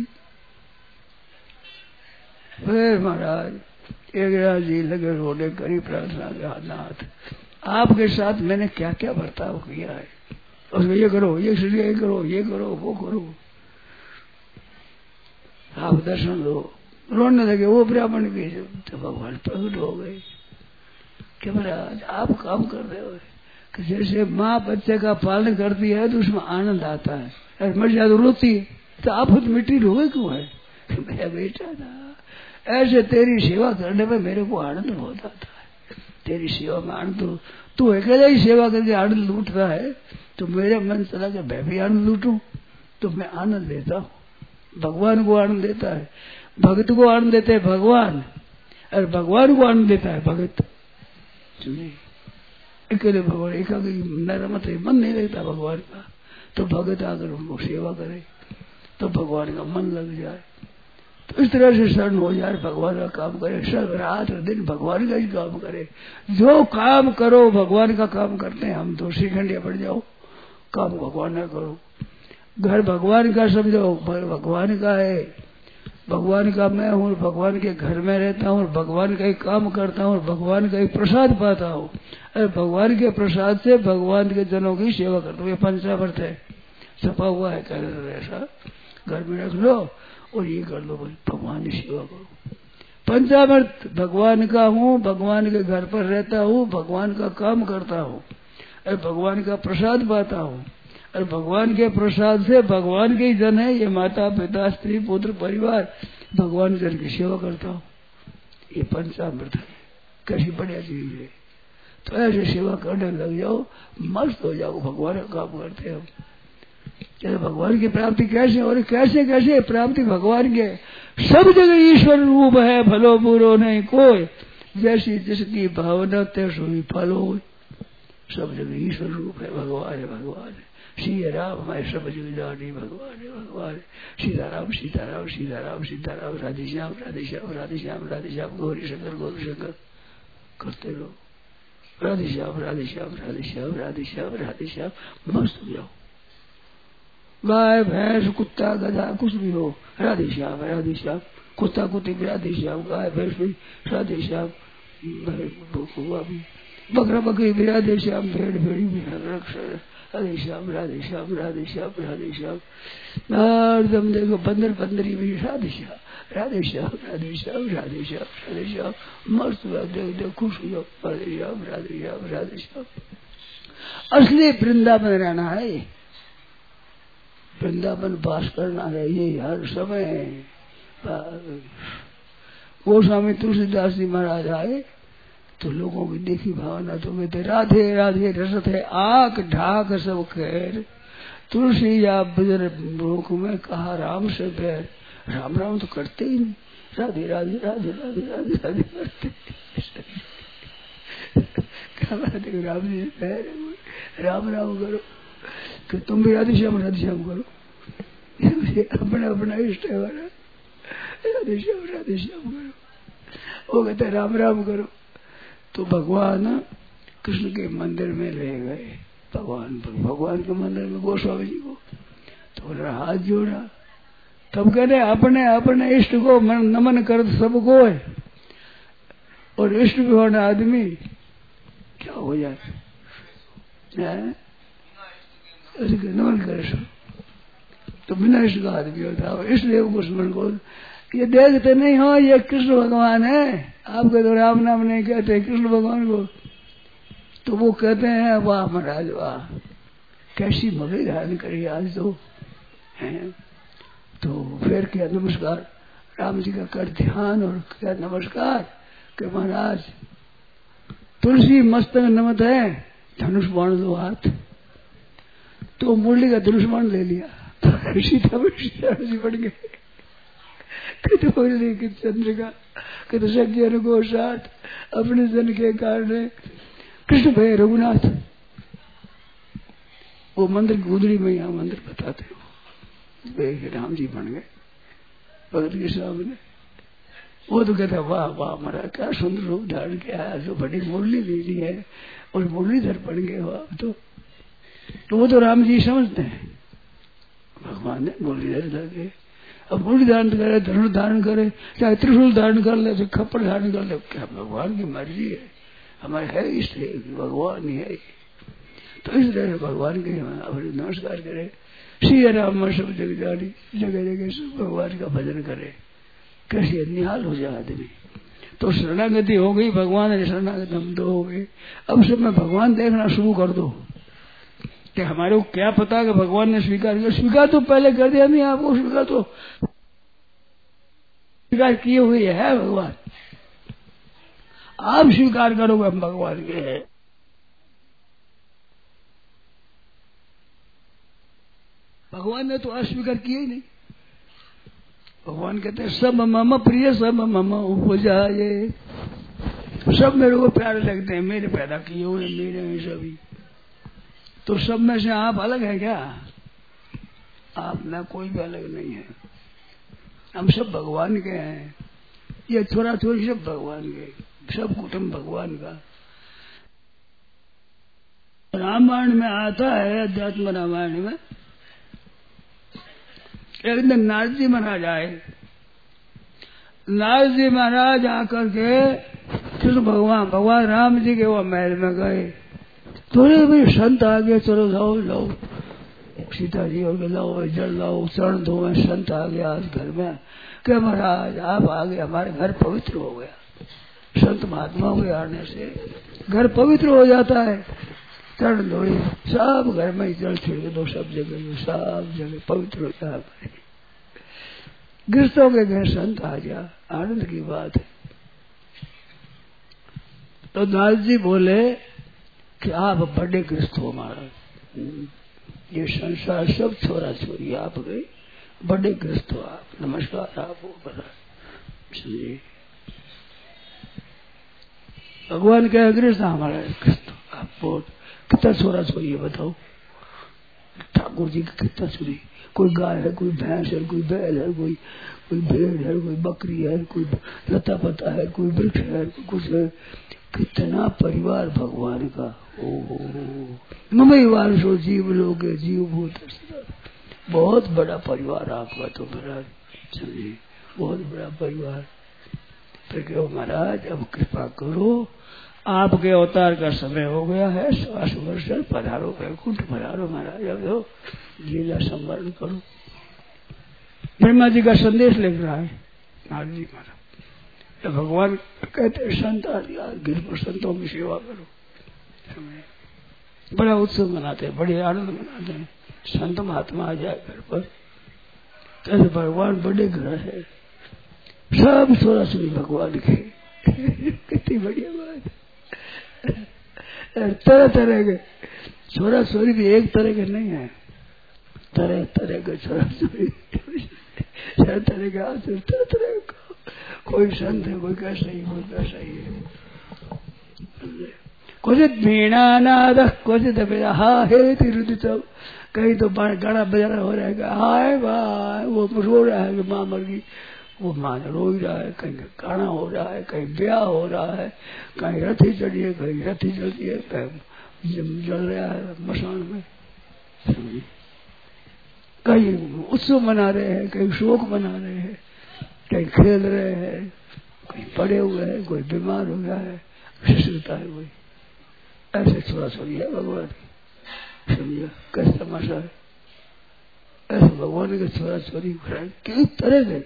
फिर महाराज एक राजी लगे रोने, करी प्रार्थना के नाथ आपके साथ मैंने क्या क्या बर्ताव किया है, उसमें ये करो ये ये करो ये करो वो करो, आप दर्शन दो। रोने लगे वो ब्राह्मण भी। तो भगवान प्रकट हो गए कि महाराज आप काम कर रहे हो कि जैसे माँ बच्चे का पालन करती है तो उसमें आनंद आता है, और मर जाए तो रोती है। तो आप खुद मिट्टी रोए क्यों है? मेरा बेटा था, ऐसे तेरी सेवा करने में मेरे को आनंद बहुत आता है। तेरी सेवा में आनंद, तू अकेला ही सेवा करके आनंद लूटता है, तो मेरे मन चला कि मैं भी आनंद लूटूं। तो मैं आनंद लेता हूँ, भगवान को आनंद देता है, भगत को आनंद देते है भगवान, और भगवान को आनंद देता है भगत। अकेले भगवान एकाकी नरमत मन नहीं लगता भगवान का, तो भगत आकर उनको सेवा करे तो भगवान का मन लग जाए। तो इस तरह से शरण हो जाए, भगवान का काम करे, सब रात दिन भगवान का ही काम करे। जो काम करो भगवान का काम करते हैं हम। तो श्रीखंडिया पड़ जाओ, काम भगवान का करो, घर भगवान का समझो, भगवान का है, भगवान का मैं हूँ, भगवान के घर में रहता हूँ, भगवान का ही काम करता हूँ, भगवान का ही प्रसाद पाता हूँ, अरे भगवान के प्रसाद से भगवान के जनों की सेवा करता हूँ। ये पंचामृत है, छपा हुआ है, कर ऐसा घर में रख लो और ये कर लो, भगवान की सेवा करो। पंचामृत भगवान का हूँ, भगवान के घर पर रहता हूँ, भगवान का काम करता हूँ, अरे भगवान का प्रसाद पाता हूँ, और भगवान के प्रसाद से भगवान के ही जन है, ये माता पिता स्त्री पुत्र परिवार, भगवान जन की सेवा करता हूँ। ये पंचामृत है, कैसी बढ़िया चीज है। तो ऐसे सेवा करने लग जाओ, मस्त हो जाओ, भगवान का काम करते हो। चलो भगवान की प्राप्ति कैसे हो रही? कैसे कैसे प्राप्ति भगवान के सब जगह ईश्वर रूप है, भलो बुरो नहीं कोई, जैसी जिसकी भावना तैसी हुई फल हो। सब जगह ईश्वर रूप है, भगवान है भगवान है। श्री राम हमारे सब जगह जानी, भगवान है भगवान है। सीताराम सीताराम सीताराम सीताराम, राधे श्याम राधे श्याम राधे श्याम राधे श्याम, गौरी शंकर गौरी शंकर करते रहो। राधे श्याम राधे श्याम राधे श्याम राधे श्याम राधे श्याम, मस्त हो जाओ, गाय भैंस कुत्ता गधा कुछ भी हो राधे श्याम राधे श्याम, कुत्ता कुत्ते भी राधे श्याम, गाय भैंस भी राधे श्याम, बकरा बकरी भी राधे श्याम, भेड़ भेड़ी भी राधे श्याम राधे श्याम राधे श्याम राधे श्याम, एकदम देखो बंदर बंदरी भी राधे श्याम राधे श्याम राधे श्याम राधे श्याम राधे श्याम, मस्त देख देख खुश हो जाओ राधे श्याम राधे श्याम राधे श्याम। असली वृंदावन रहना है, वृंदावन वास करना है ये हर समय। गोस्वामी तुलसीदास जी महाराज आए तो लोगों की देखी भावना तो कहते राधे राधे रसत है आक ढाक सब खैर, तुलसी या बजर मुख में कहा राम से बैर, राम राम तो करते ही नहीं, राधे राधे राधे राधे राधे राधे करते देखो राम जी बैर, राम राम करो कि तुम भी राधे श्याम राधे श्याम करो, अपना अपना इष्ट है वाला राधे श्याम राधे श्याम करो। वो कहते राम राम करो। तो भगवान कृष्ण के मंदिर में ले गए, भगवान भगवान के मंदिर में गोस्वामी जी को, तो बोला हाथ जोड़ा, तब कहते अपने अपने इष्ट को नमन कर सबको है, और इष्ट भी होना आदमी क्या हो जाए नमन करे तो बिना इष्ट का आदमी होता है। इसलिए कृष्ण को ये देखते नहीं हो ये कृष्ण भगवान है, आपके तो राम नाम नहीं कहते कृष्ण भगवान को, तो वो कहते हैं वाह महाराज वाह कैसी मगई धारण करी आज तो है। तो फिर क्या नमस्कार राम जी का कर ध्यान और क्या नमस्कार कि महाराज तुलसी मस्तक नमत है धनुष बाण दो हाथ, तो मुरली का धनुष बाण ले लिया, सीता जी पड़ गए, कहते मुरली की चंद्रिका कहते सज्ञ रघु साठ अपने जन के कारण कृष्ण भय रघुनाथ। वो मंदिर गुदड़ी में यहाँ मंदिर बताते हो, राम जी बन गए भगत के सामने। वो तो कहता वाह वाह महाराज क्या सुंदर रूप धारण किया है, जो बड़ी मुरली ले ली है और मुरलीधर बन गए हो आप तो। तो वो तो राम जी समझते हैं भगवान ने मुरलीधर करके, अब मुरली धारण करे धनुष धारण करे चाहे त्रिशूल धारण कर ले चाहे खप्पर धारण कर ले, क्या भगवान की मर्जी है, हमारे है इसलिए भगवान ही है। तो इस तरह से भगवान के अपने नमस्कार करे, श्री राम सब जग जानी जगह जगह सब भगवान का भजन करे, कैसे निहाल हो जाए आदमी। तो शरणागति हो गई, भगवान शरणागति हम दो हो गए। अब सब में भगवान देखना शुरू कर दो कि हमारे को क्या पता कि भगवान ने स्वीकार किया, स्वीकार तो पहले कर दिया नहीं, आपको स्वीकार तो स्वीकार किए हुए है भगवान, आप स्वीकार करोगे हम भगवान के हैं। भगवान ने तो अस्वीकार किया ही नहीं। भगवान कहते हैं सब मम प्रिय सब मम उपजाए, सब मेरे को प्यारे लगते हैं, मेरे पैदा किए हुए मेरे हैं सभी। तो सब में से आप अलग है क्या? आप ना कोई भी अलग नहीं है, हम सब भगवान के हैं। ये थोड़ा थोड़ी सब भगवान के, सब कुटुंब भगवान का। रामायण में आता है, अध्यात्म रामायण में एक दिन नारद जी महाराज आए। नारद जी महाराज आकर के कृष्ण भगवान भगवान राम जी के वो महल में गए। थोड़े भाई संत आ गए, चलो लाओ लाओ सीता जी और लाओ जल लाओ चरण धो, संत आ गया आज घर में। क्या महाराज आप आ गए, हमारे घर पवित्र हो गया। संत महात्माओं के आने से घर पवित्र हो जाता है। चरण धोए सब घर में जल छिड़क दो, सब जगह सब जगह पवित्र हो जाता है। गृहस्थों के घर संत आ गया, आनंद की बात है। तो नारद जी बोले कि आप बड़े गृहस्थ हो महाराज, ये संसार सब छोरा छोरी आप गए, बड़े गृहस्थ हो आप, नमस्कार आप हो महाराज। समझे भगवान का गृहस्थ हमारा गृहस्थ, आप बहुत कितना छोरा छोरी है बताओ। ठाकुर जी का कितना छोरी, कोई गाय है, कोई भैंस है, कोई बैल है, कोई कोई भेड़ है, कोई बकरी है, कोई लता पता है, कोई वृक्ष है, कोई कुछ है। कितना परिवार भगवान का। ओ ममई वारसो जीव लोग जीव भूत बहुत बड़ा परिवार आपका तो महाराज, समझे, बहुत बड़ा परिवार। फिर कहो महाराज अब कृपा करो, आपके अवतार का समय हो गया है, श्वास वर्ष पधारो वैकुंठ पधारो महाराज, अब दो लीला संवरण करो। ब्रह्मा जी का संदेश लिख रहा है नारद जी महाराज। तो भगवान कहते हैं संत गिर पर संतों की सेवा करो। बड़ा उत्सव मनाते हैं, बड़े आनंद मनाते हैं। संत महात्मा आ जाए घर पर, कैसे भगवान बड़े घर है, सब सोलह सुनी भगवान के कितनी बढ़िया बात। तरह तरह के छोरा छोरी भी एक तरह के नहीं है, तरह तरह के छोरा छोरी, तरह तरह के आसुर, तरह तरह का। कोई संत है, कोई कैसा ही, कोई कैसा ही है। क्वचित वीणा नाद, क्वचित हा हे तिरुदित, कहीं तो गाना बजाना हो रहा है, हाय वाह वो रो रहा है कि माँ मर गई, वो माँ रो ही रहा है। कहीं गाना हो रहा है, कहीं ब्याह हो रहा है, कहीं रथी चढ़ी है, कहीं रथी चलती है, कहीं जल रहा है मसान में, कहीं उत्सव मना रहे हैं, कहीं शोक मना रहे हैं, कहीं खेल रहे हैं, कहीं पड़े हुए हैं, कोई बीमार हो गया है, शिष्यता है कोई। ऐसे छोड़ा छोड़ी है भगवान, समझिए कैसा तमाशा है। ऐसे भगवान के छोरा छोरी किस तरह से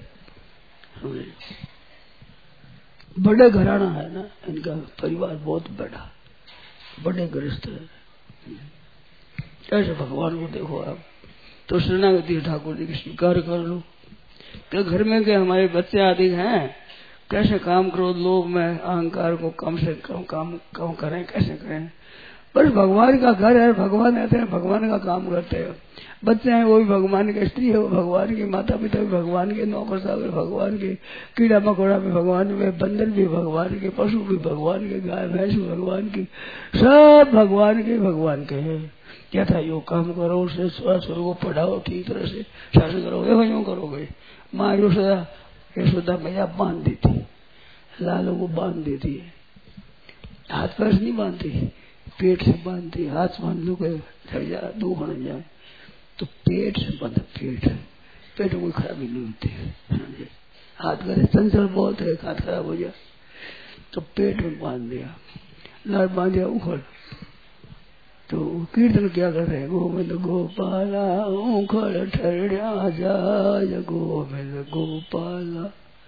बड़े घराना है ना, इनका परिवार बहुत बड़ा, बड़े गृहस्थ है। ऐसे भगवान को देखो आप, तो शरणागति ठाकुर जी की स्वीकार कर लो। तो घर में के हमारे बच्चे आदि हैं, कैसे काम क्रोध लोभ में अहंकार को कम से कम काम कम करें, कैसे करें। बस भगवान का घर है, भगवान रहते हैं, भगवान का काम करते हैं। बच्चे हैं वो भी भगवान के, स्त्री है वो भगवान के, माता पिता भी भगवान के, नौकर सागर भगवान के, कीड़ा मकोड़ा भी भगवान के, बंदर भी भगवान के, पशु भी भगवान के, गाय भैंस भी भगवान की, सब भगवान के भगवान के हैं। क्या था यो काम करो, उससे स्वर को पढ़ाओ, ठीक तरह से शासन करो, देखो यूँ करोगे। माँ यशोदा यशोदा मैया बांध देती, लालों को बांध देती है, हाथ पैर नहीं बांधती, पेट से बांधती। हाथ बांध लो गए जा दो बन जाए तो पेट से बांध, पेट पेट में कोई खराबी नहीं होती है। हाथ करे चंचल बहुत है, हाथ खराब हो जाए तो पेट में बांध दिया, लाल बांध दिया उखड़। तो कीर्तन क्या कर रहे हैं, गोविंद गोपाला उखड़ ठहरा जाय, गोविंद गोपाला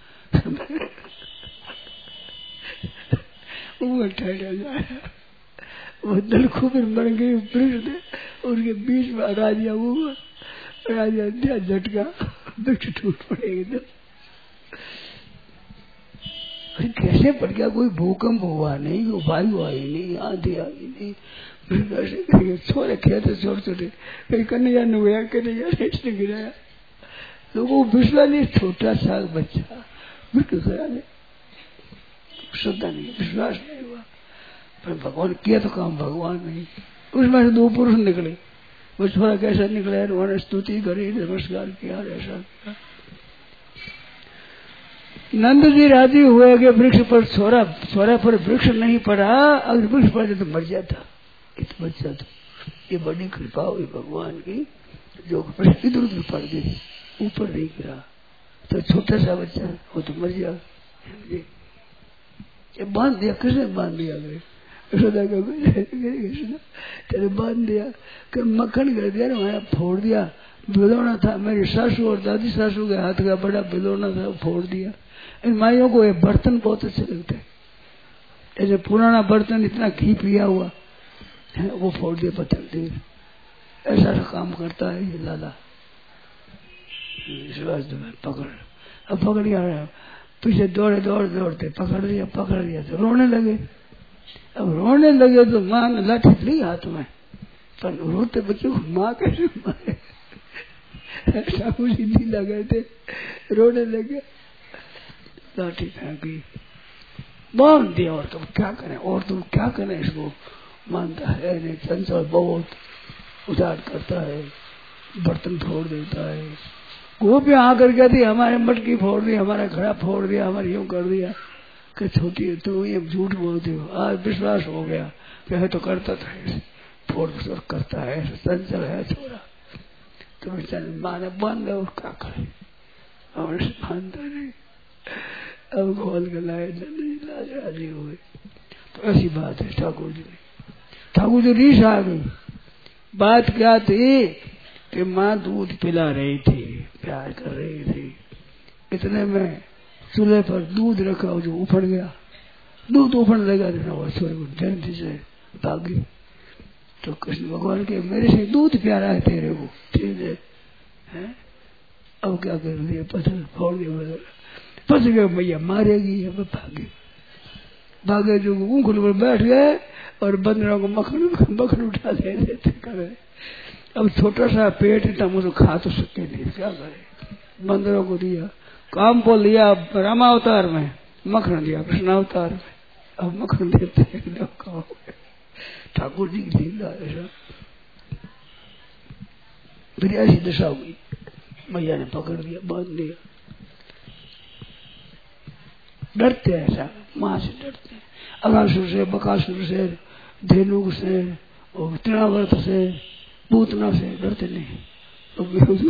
उखड़ ठहरा जाए। वो दल खूब बन गई वृक्ष थे, उनके बीच में राजिया हुआ, राजिया दिया झटका, वृक्ष टूट पड़ेगा। कैसे पड़ गया, कोई भूकंप हुआ नहीं, कोई वायु आई नहीं, आंधी आई नहीं, छोरे खेते छोटे छोटे, कहीं कन्हैया ने गया, कन्हैया ने गिराया। लोगों को विश्वास नहीं, छोटा सा बच्चा बिल्कुल खड़ा नहीं, श्रद्धा नहीं, विश्वास नहीं हुआ। पर भगवान किया तो काम भगवान नहीं। उसमें से दो पुरुष निकले, वो छोरा कैसा निकला, उन्होंने स्तुति करी, नमस्कार किया, ऐसा किया। नंद जी राजी हुए कि वृक्ष पर छोरा छोरा पर वृक्ष नहीं पड़ा, अगर वृक्ष पड़ जाए तो मर जाता, इत बच जाता। ये बड़ी कृपा हुई भगवान की, जो इधर उधर पड़ गई, ऊपर नहीं गिरा। तो छोटा सा बच्चा वो तो मर जा, ये बांध दिया। किसने बांध दिया? यशोदा का तेरे बांध दिया, कि मक्खन कर दिया, वहां फोड़ दिया। बिलोना था, मेरी सासू और दादी सासू के हाथ का बड़ा बिलोना था, फोड़ दिया। इन माइयों को ये बर्तन बहुत अच्छे लगते हैं, ऐसे पुराना बर्तन इतना घी पिया हुआ है, वो फोड़ दिया पत्थर दे। ऐसा सा काम करता है ये लाला। पकड़, अब पकड़ गया, पीछे दौड़े दौड़ दौड़ते पकड़ दिया, पकड़ दिया तो रोने लगे। अब रोने लगे तो माँ ने लाठी ली हाथ में, पर रोते बच्चे को माँ कैसे मारे, ठाकुर जी लीला गए थे, रोने लगे, लाठी फेंकी, बांध दिया। और तुम क्या करें, और तुम क्या करें, इसको मानता है नहीं, चंचल बहुत उजाड़ करता है, बर्तन फोड़ देता है। गोपियां आकर कहती हमारे मटकी फोड़ दी, हमारा घड़ा फोड़ दिया, हमारे यूं कर दिया। कि छोटी है तुम ये झूठ बोलते हो। आज विश्वास हो गया कि है तो करता था, फोड़ फोड़ करता है, चंचल है छोरा। तो बेचारे माँ ने बांध दो, क्या करे, और बांधता नहीं, अब खोल के लाए नहीं, लाज राजी हुए। तो ऐसी बात है ठाकुर जी ने। ठाकुर जी रीस आ गई। बात क्या थी कि माँ दूध पिला रही थी, प्यार कर रही थी, इतने में चूल्हे पर दूध रखा जो उफड़ गया, दूध उफड़ लगा देना, वो जयंती से भागी। तो कृष्ण भगवान के मेरे से दूध प्यारा है तेरे को, ठीक है, है? अब क्या कर दिया, पत्थर फोड़ दिया, फंस गए, मैया मारेगी, अब भागे भागे जो ऊँखल पर बैठ गए और बंदरों को मक्खन मक्खन उठा दे देते करे। अब छोटा सा पेट था, मुझे खा तो सकते नहीं, क्या करे, बंदरों को दिया, काम को लिया रामावतार में, मक्खन दिया कृष्णावतार में, अब मक्खन देते हैं। ठाकुर जी की लीला ऐसा। फिर ऐसी दशा हुई, मैया ने पकड़ दिया, बांध दिया। डरते हैं ऐसा, माँ से डरते हैं, अगासुर से, बकासुर से, धेनुक से, और तृणावर्त से, पूतना से डरते नहीं। तो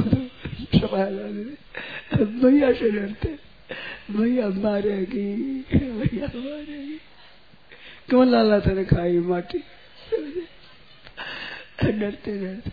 भैया से डरते, भैया मारेगी, भैया मारेगी, क्यों लाला तेरे खाई माटी, डरते डरते।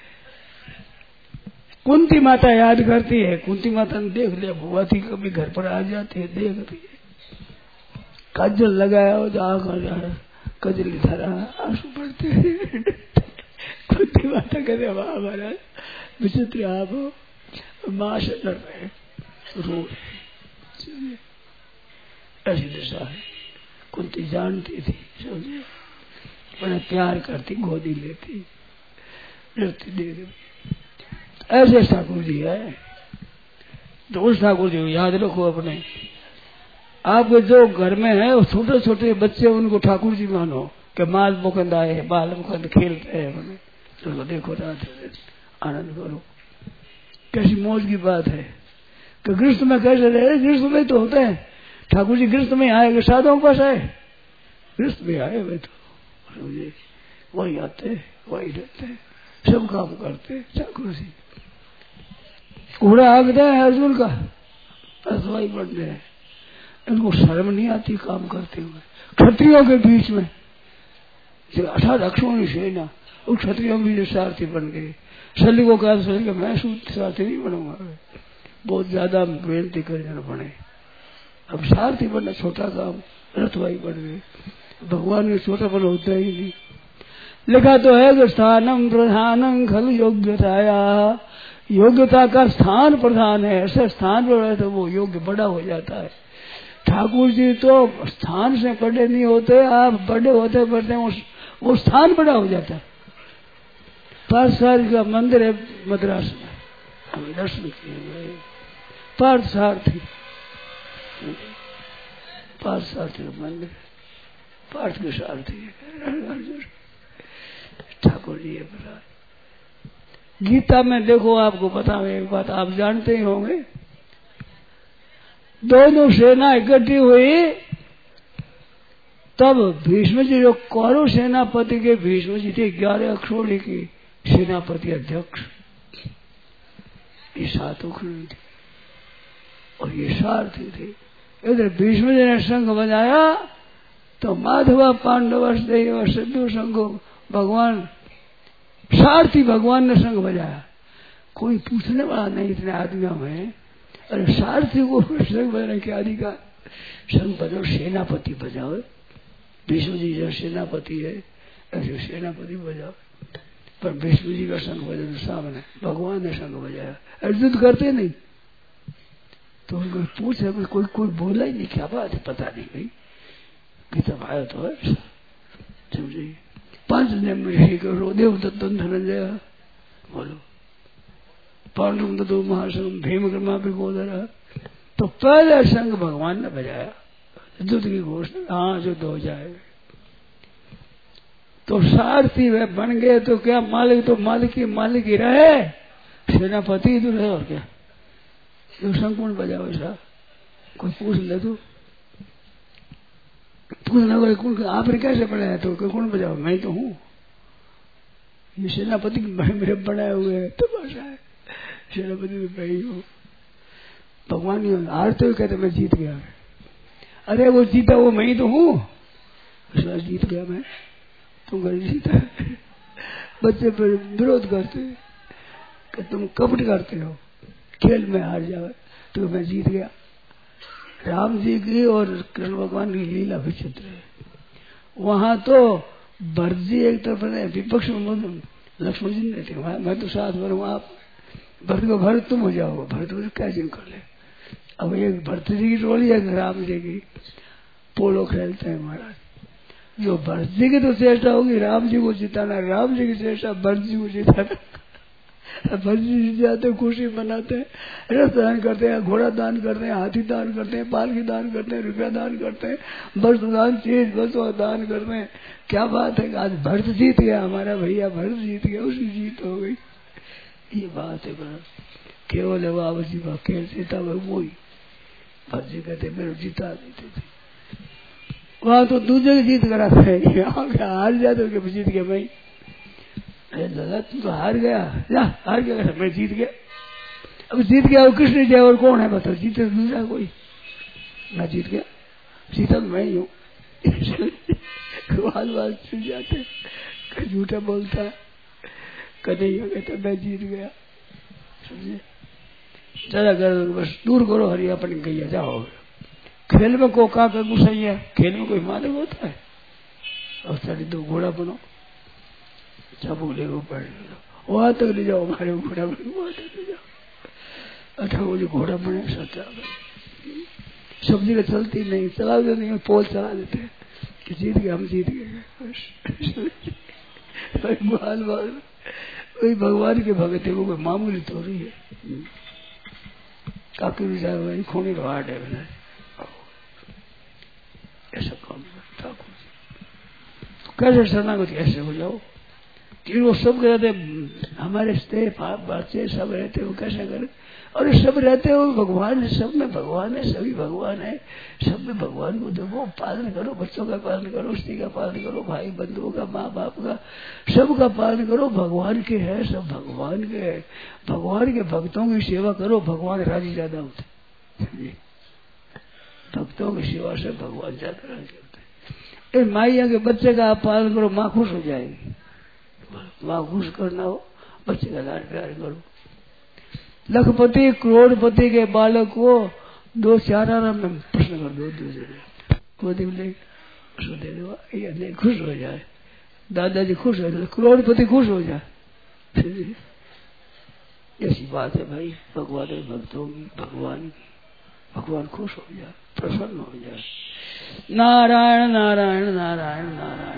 कुंती माता याद करती है, कुंती माता ने देख लिया बुआ थी, कभी घर पर आ जाती है, देखती है, काजल लगाया हो जा, कजली धरा, आंसू पड़ते हैं। कुंती माता कहते वाह महाराज विचित्र आप हो, माँ से डर रहे, रो रहे, ऐसी दशा है। कुंती जानती थी, समझे, बड़ा प्यार करती, गोदी लेती, डरती देख। ऐसे ठाकुर जी है। तो उस ठाकुर जी को याद रखो अपने। आपके जो घर में है वो छोटे छोटे बच्चे, उनको ठाकुर जी मानो कि माल मुकंद आए, बाल मुकंद खेलते हैं, उन्हें चलो देखो रात आनंद करो। कैसी मौज की बात है कि गृहस्थ में कैसे रहे, गृहस्थ में तो होते हैं ठाकुर जी, गृहस्थ में आए, साधुओं के पास आए, गृहस्थ में आए हुए तो वही आते, वही रहते, सब काम करते ठाकुर जी। घोड़ा आगते हैं अर्जुन का, असवाई बनते हैं, इनको शर्म नहीं आती काम करते हुए। क्षत्रियों के बीच में अठारह अक्षरों की सेना, उन क्षत्रियों भी जो सारथी बन गए। शल्य को कहा शल्य का मैं सारथी नहीं बनूंगा, बहुत ज्यादा मेहनती कर जाना पड़े। अब सारथी बनना छोटा काम, रथवाई बन गए। भगवान के छोटा बन होता ही नहीं। लिखा तो है कि स्थानम प्रधानम खल योग्यताया, योग्यता का स्थान प्रधान है, ऐसे स्थान पर रहे तो वो योग्य बड़ा हो जाता है। ठाकुर जी तो स्थान से बड़े नहीं होते, आप बड़े होते बढ़ते वो, वो स्थान बड़ा हो जाता है। पार्थसारथी का मंदिर है मद्रास में, हम दर्शन किए गए। पार्थसारथी पार्थसारथी का मंदिर, पार्थ के सारथी ठाकुर जी है। गीता में देखो, आपको पता है एक बात, आप जानते ही होंगे, दोनों सेना इकट्ठी हुई तब भीष्म जी, जो कौरव सेनापति के भीष्म जी थे, ग्यारह अक्षोणी की सेनापति अध्यक्ष, ये सात अक्षोणी थे और ये सारथी थे। इधर भीष्म जी ने शंख बजाया तो माधवा पांडव सिद्धू शंखो, भगवान सारथी भगवान ने शंख बजाया। कोई पूछने वाला नहीं इतने आदमियों में, अरे सारथी को शंख बजाने के अधिकार, शंख बजाओ, सेनापति बजाओ। भीष्म जी जो सेनापति है ऐसे सेनापति बजाओ, पर भीष्म जी का शंख बजा तो सामने भगवान ने शंख बजाया। अर्जुन करते नहीं तो कोई पूछे, कोई कोई बोला ही नहीं, क्या बात है, पता नहीं भाई, गीता आया तो है समझिए। पांच नियम में करो, देव दत्त धनंजय बोलो, पांडुम दत्तो महासंग भीम कर्मा भी गोदरा। तो पहले संग भगवान ने बजाया, युद्ध की घोषणा, हाँ युद्ध हो जाए। तो सारथी वे बन गए तो क्या, मालिक तो मालिक ही मालिक ही रहे, सेनापति तो रहे, और क्या तो संपूर्ण बजाओ। ऐसा कोई पूछ ले तो पूछना, कोई कौन आपने कैसे बनाया, तो कौन बजाओ, मैं तो हूँ, ये सेनापति मेरे बनाए हुए है, तमाशा है। सेनापति में मैं ही हूँ। भगवान ही हारते हुए कहते मैं जीत गया। अरे वो जीता वो मैं ही तो हूँ। जीत गया मैं, तुम घर जीता। बच्चे पर विरोध करते कि तुम कपट करते हो, खेल में हार जाओ, तो मैं जीत गया। राम जी की और कृष्ण भगवान की लीला विचित्र है। वहां तो भरत जी एक तरफ विपक्ष में, लक्ष्मण जी नहीं थे, मैं तो साथ भरूँ, आप भरत को भरत तुम हो जाओ, भरत को क्या जिन कर ले। अब एक भरत जी की टोली है, राम जी की पोलो खेलते हैं महाराज। जो भरत जी की तो चेष्टा होगी राम जी को जिताना, राम जी की चेष्टा भरत जी को जिताना। भरत जी जीत जाते खुशी मनाते हैं, रस दान करते हैं, घोड़ा दान करते हैं, हाथी दान करते हैं, पालकी दान करते हैं, रुपया दान करते हैं, वस्त्र दान, चीज वस्तु दान करते हैं। क्या बात है, आज भरत जीत गया, हमारा भैया भरत जीत गया, उसकी जीत हो गई। ये बात है बड़ा केवल है बाबा जी का खेल जीता वो ही। भरत जी कहते मेरे जीता देते थे, वहां तो दूसरे की जीत कराते हैं, यहाँ हार जाते तो जीत गया भाई। अरे दादा तू तो हार गया, जा हार गया, मैं जीत गया। अब जीत गया, और कृष्ण जय और कौन है बताओ, जीते दूसरा कोई, मैं जीत गया, जीता तो मैं ही हूँ। बाल बाल छूट जाते, झूठा बोलता है, कन्हैया कहता मैं जीत गया। समझे, ज्यादा कर बस दूर करो हरि अपनी गैया, जाओ। खेल में को का गुस्सा है, खेल में कोई मालिक होता है। और सारी दो घोड़ा बनो, चाबुक ले ऊपर वहां तक ले जाओ, हमारे घोड़ा बने वहां तक ले जाओ। अच्छा वो जो घोड़ा बने सच्चा सब्जी का चलती नहीं, चला देते नहीं, पोल चला देते हैं कि जीत गए, हम जीत गए। बाल बाल वही भगवान के भगत है, वो कोई मामूली तो रही है। काकी विचार खोने का हाट है, ऐसा काम करता तो कैसे शरणागति ऐसे हो जाओ कि वो सब रहते हमारे स्ते बच्चे सब रहते वो कैसे करे। और सब रहते हो भगवान है, सब में भगवान है, सभी भगवान है, सब में भगवान को देखो, पालन करो, बच्चों का पालन करो, स्त्री का पालन करो, भाई बंधुओं का, माँ बाप का, सबका पालन करो। भगवान के है, सब भगवान के है। भगवान के भक्तों की सेवा करो, भगवान राजी ज्यादा होते। भक्तों की सेवा से भगवान ज्यादा राजी होते हैं। माइया के बच्चे का आप पालन करो, माँ खुश हो जाएगी। माँ खुश करना हो, बच्चे का लाड प्यार करो। लखपति करोड़पति के बालक को दो चार आना में प्रश्न कर दो, दूसरे गोदी में ले उसको दे दो, ये खुश हो जाए, दादाजी खुश हो जाए, करोड़पति खुश हो जाए। ऐसी बात है भाई, भगवान के भक्तों की, भगवान भगवान खुश हो जाए, प्रसन्न हो जाए। नारायण नारायण नारायण नारायण।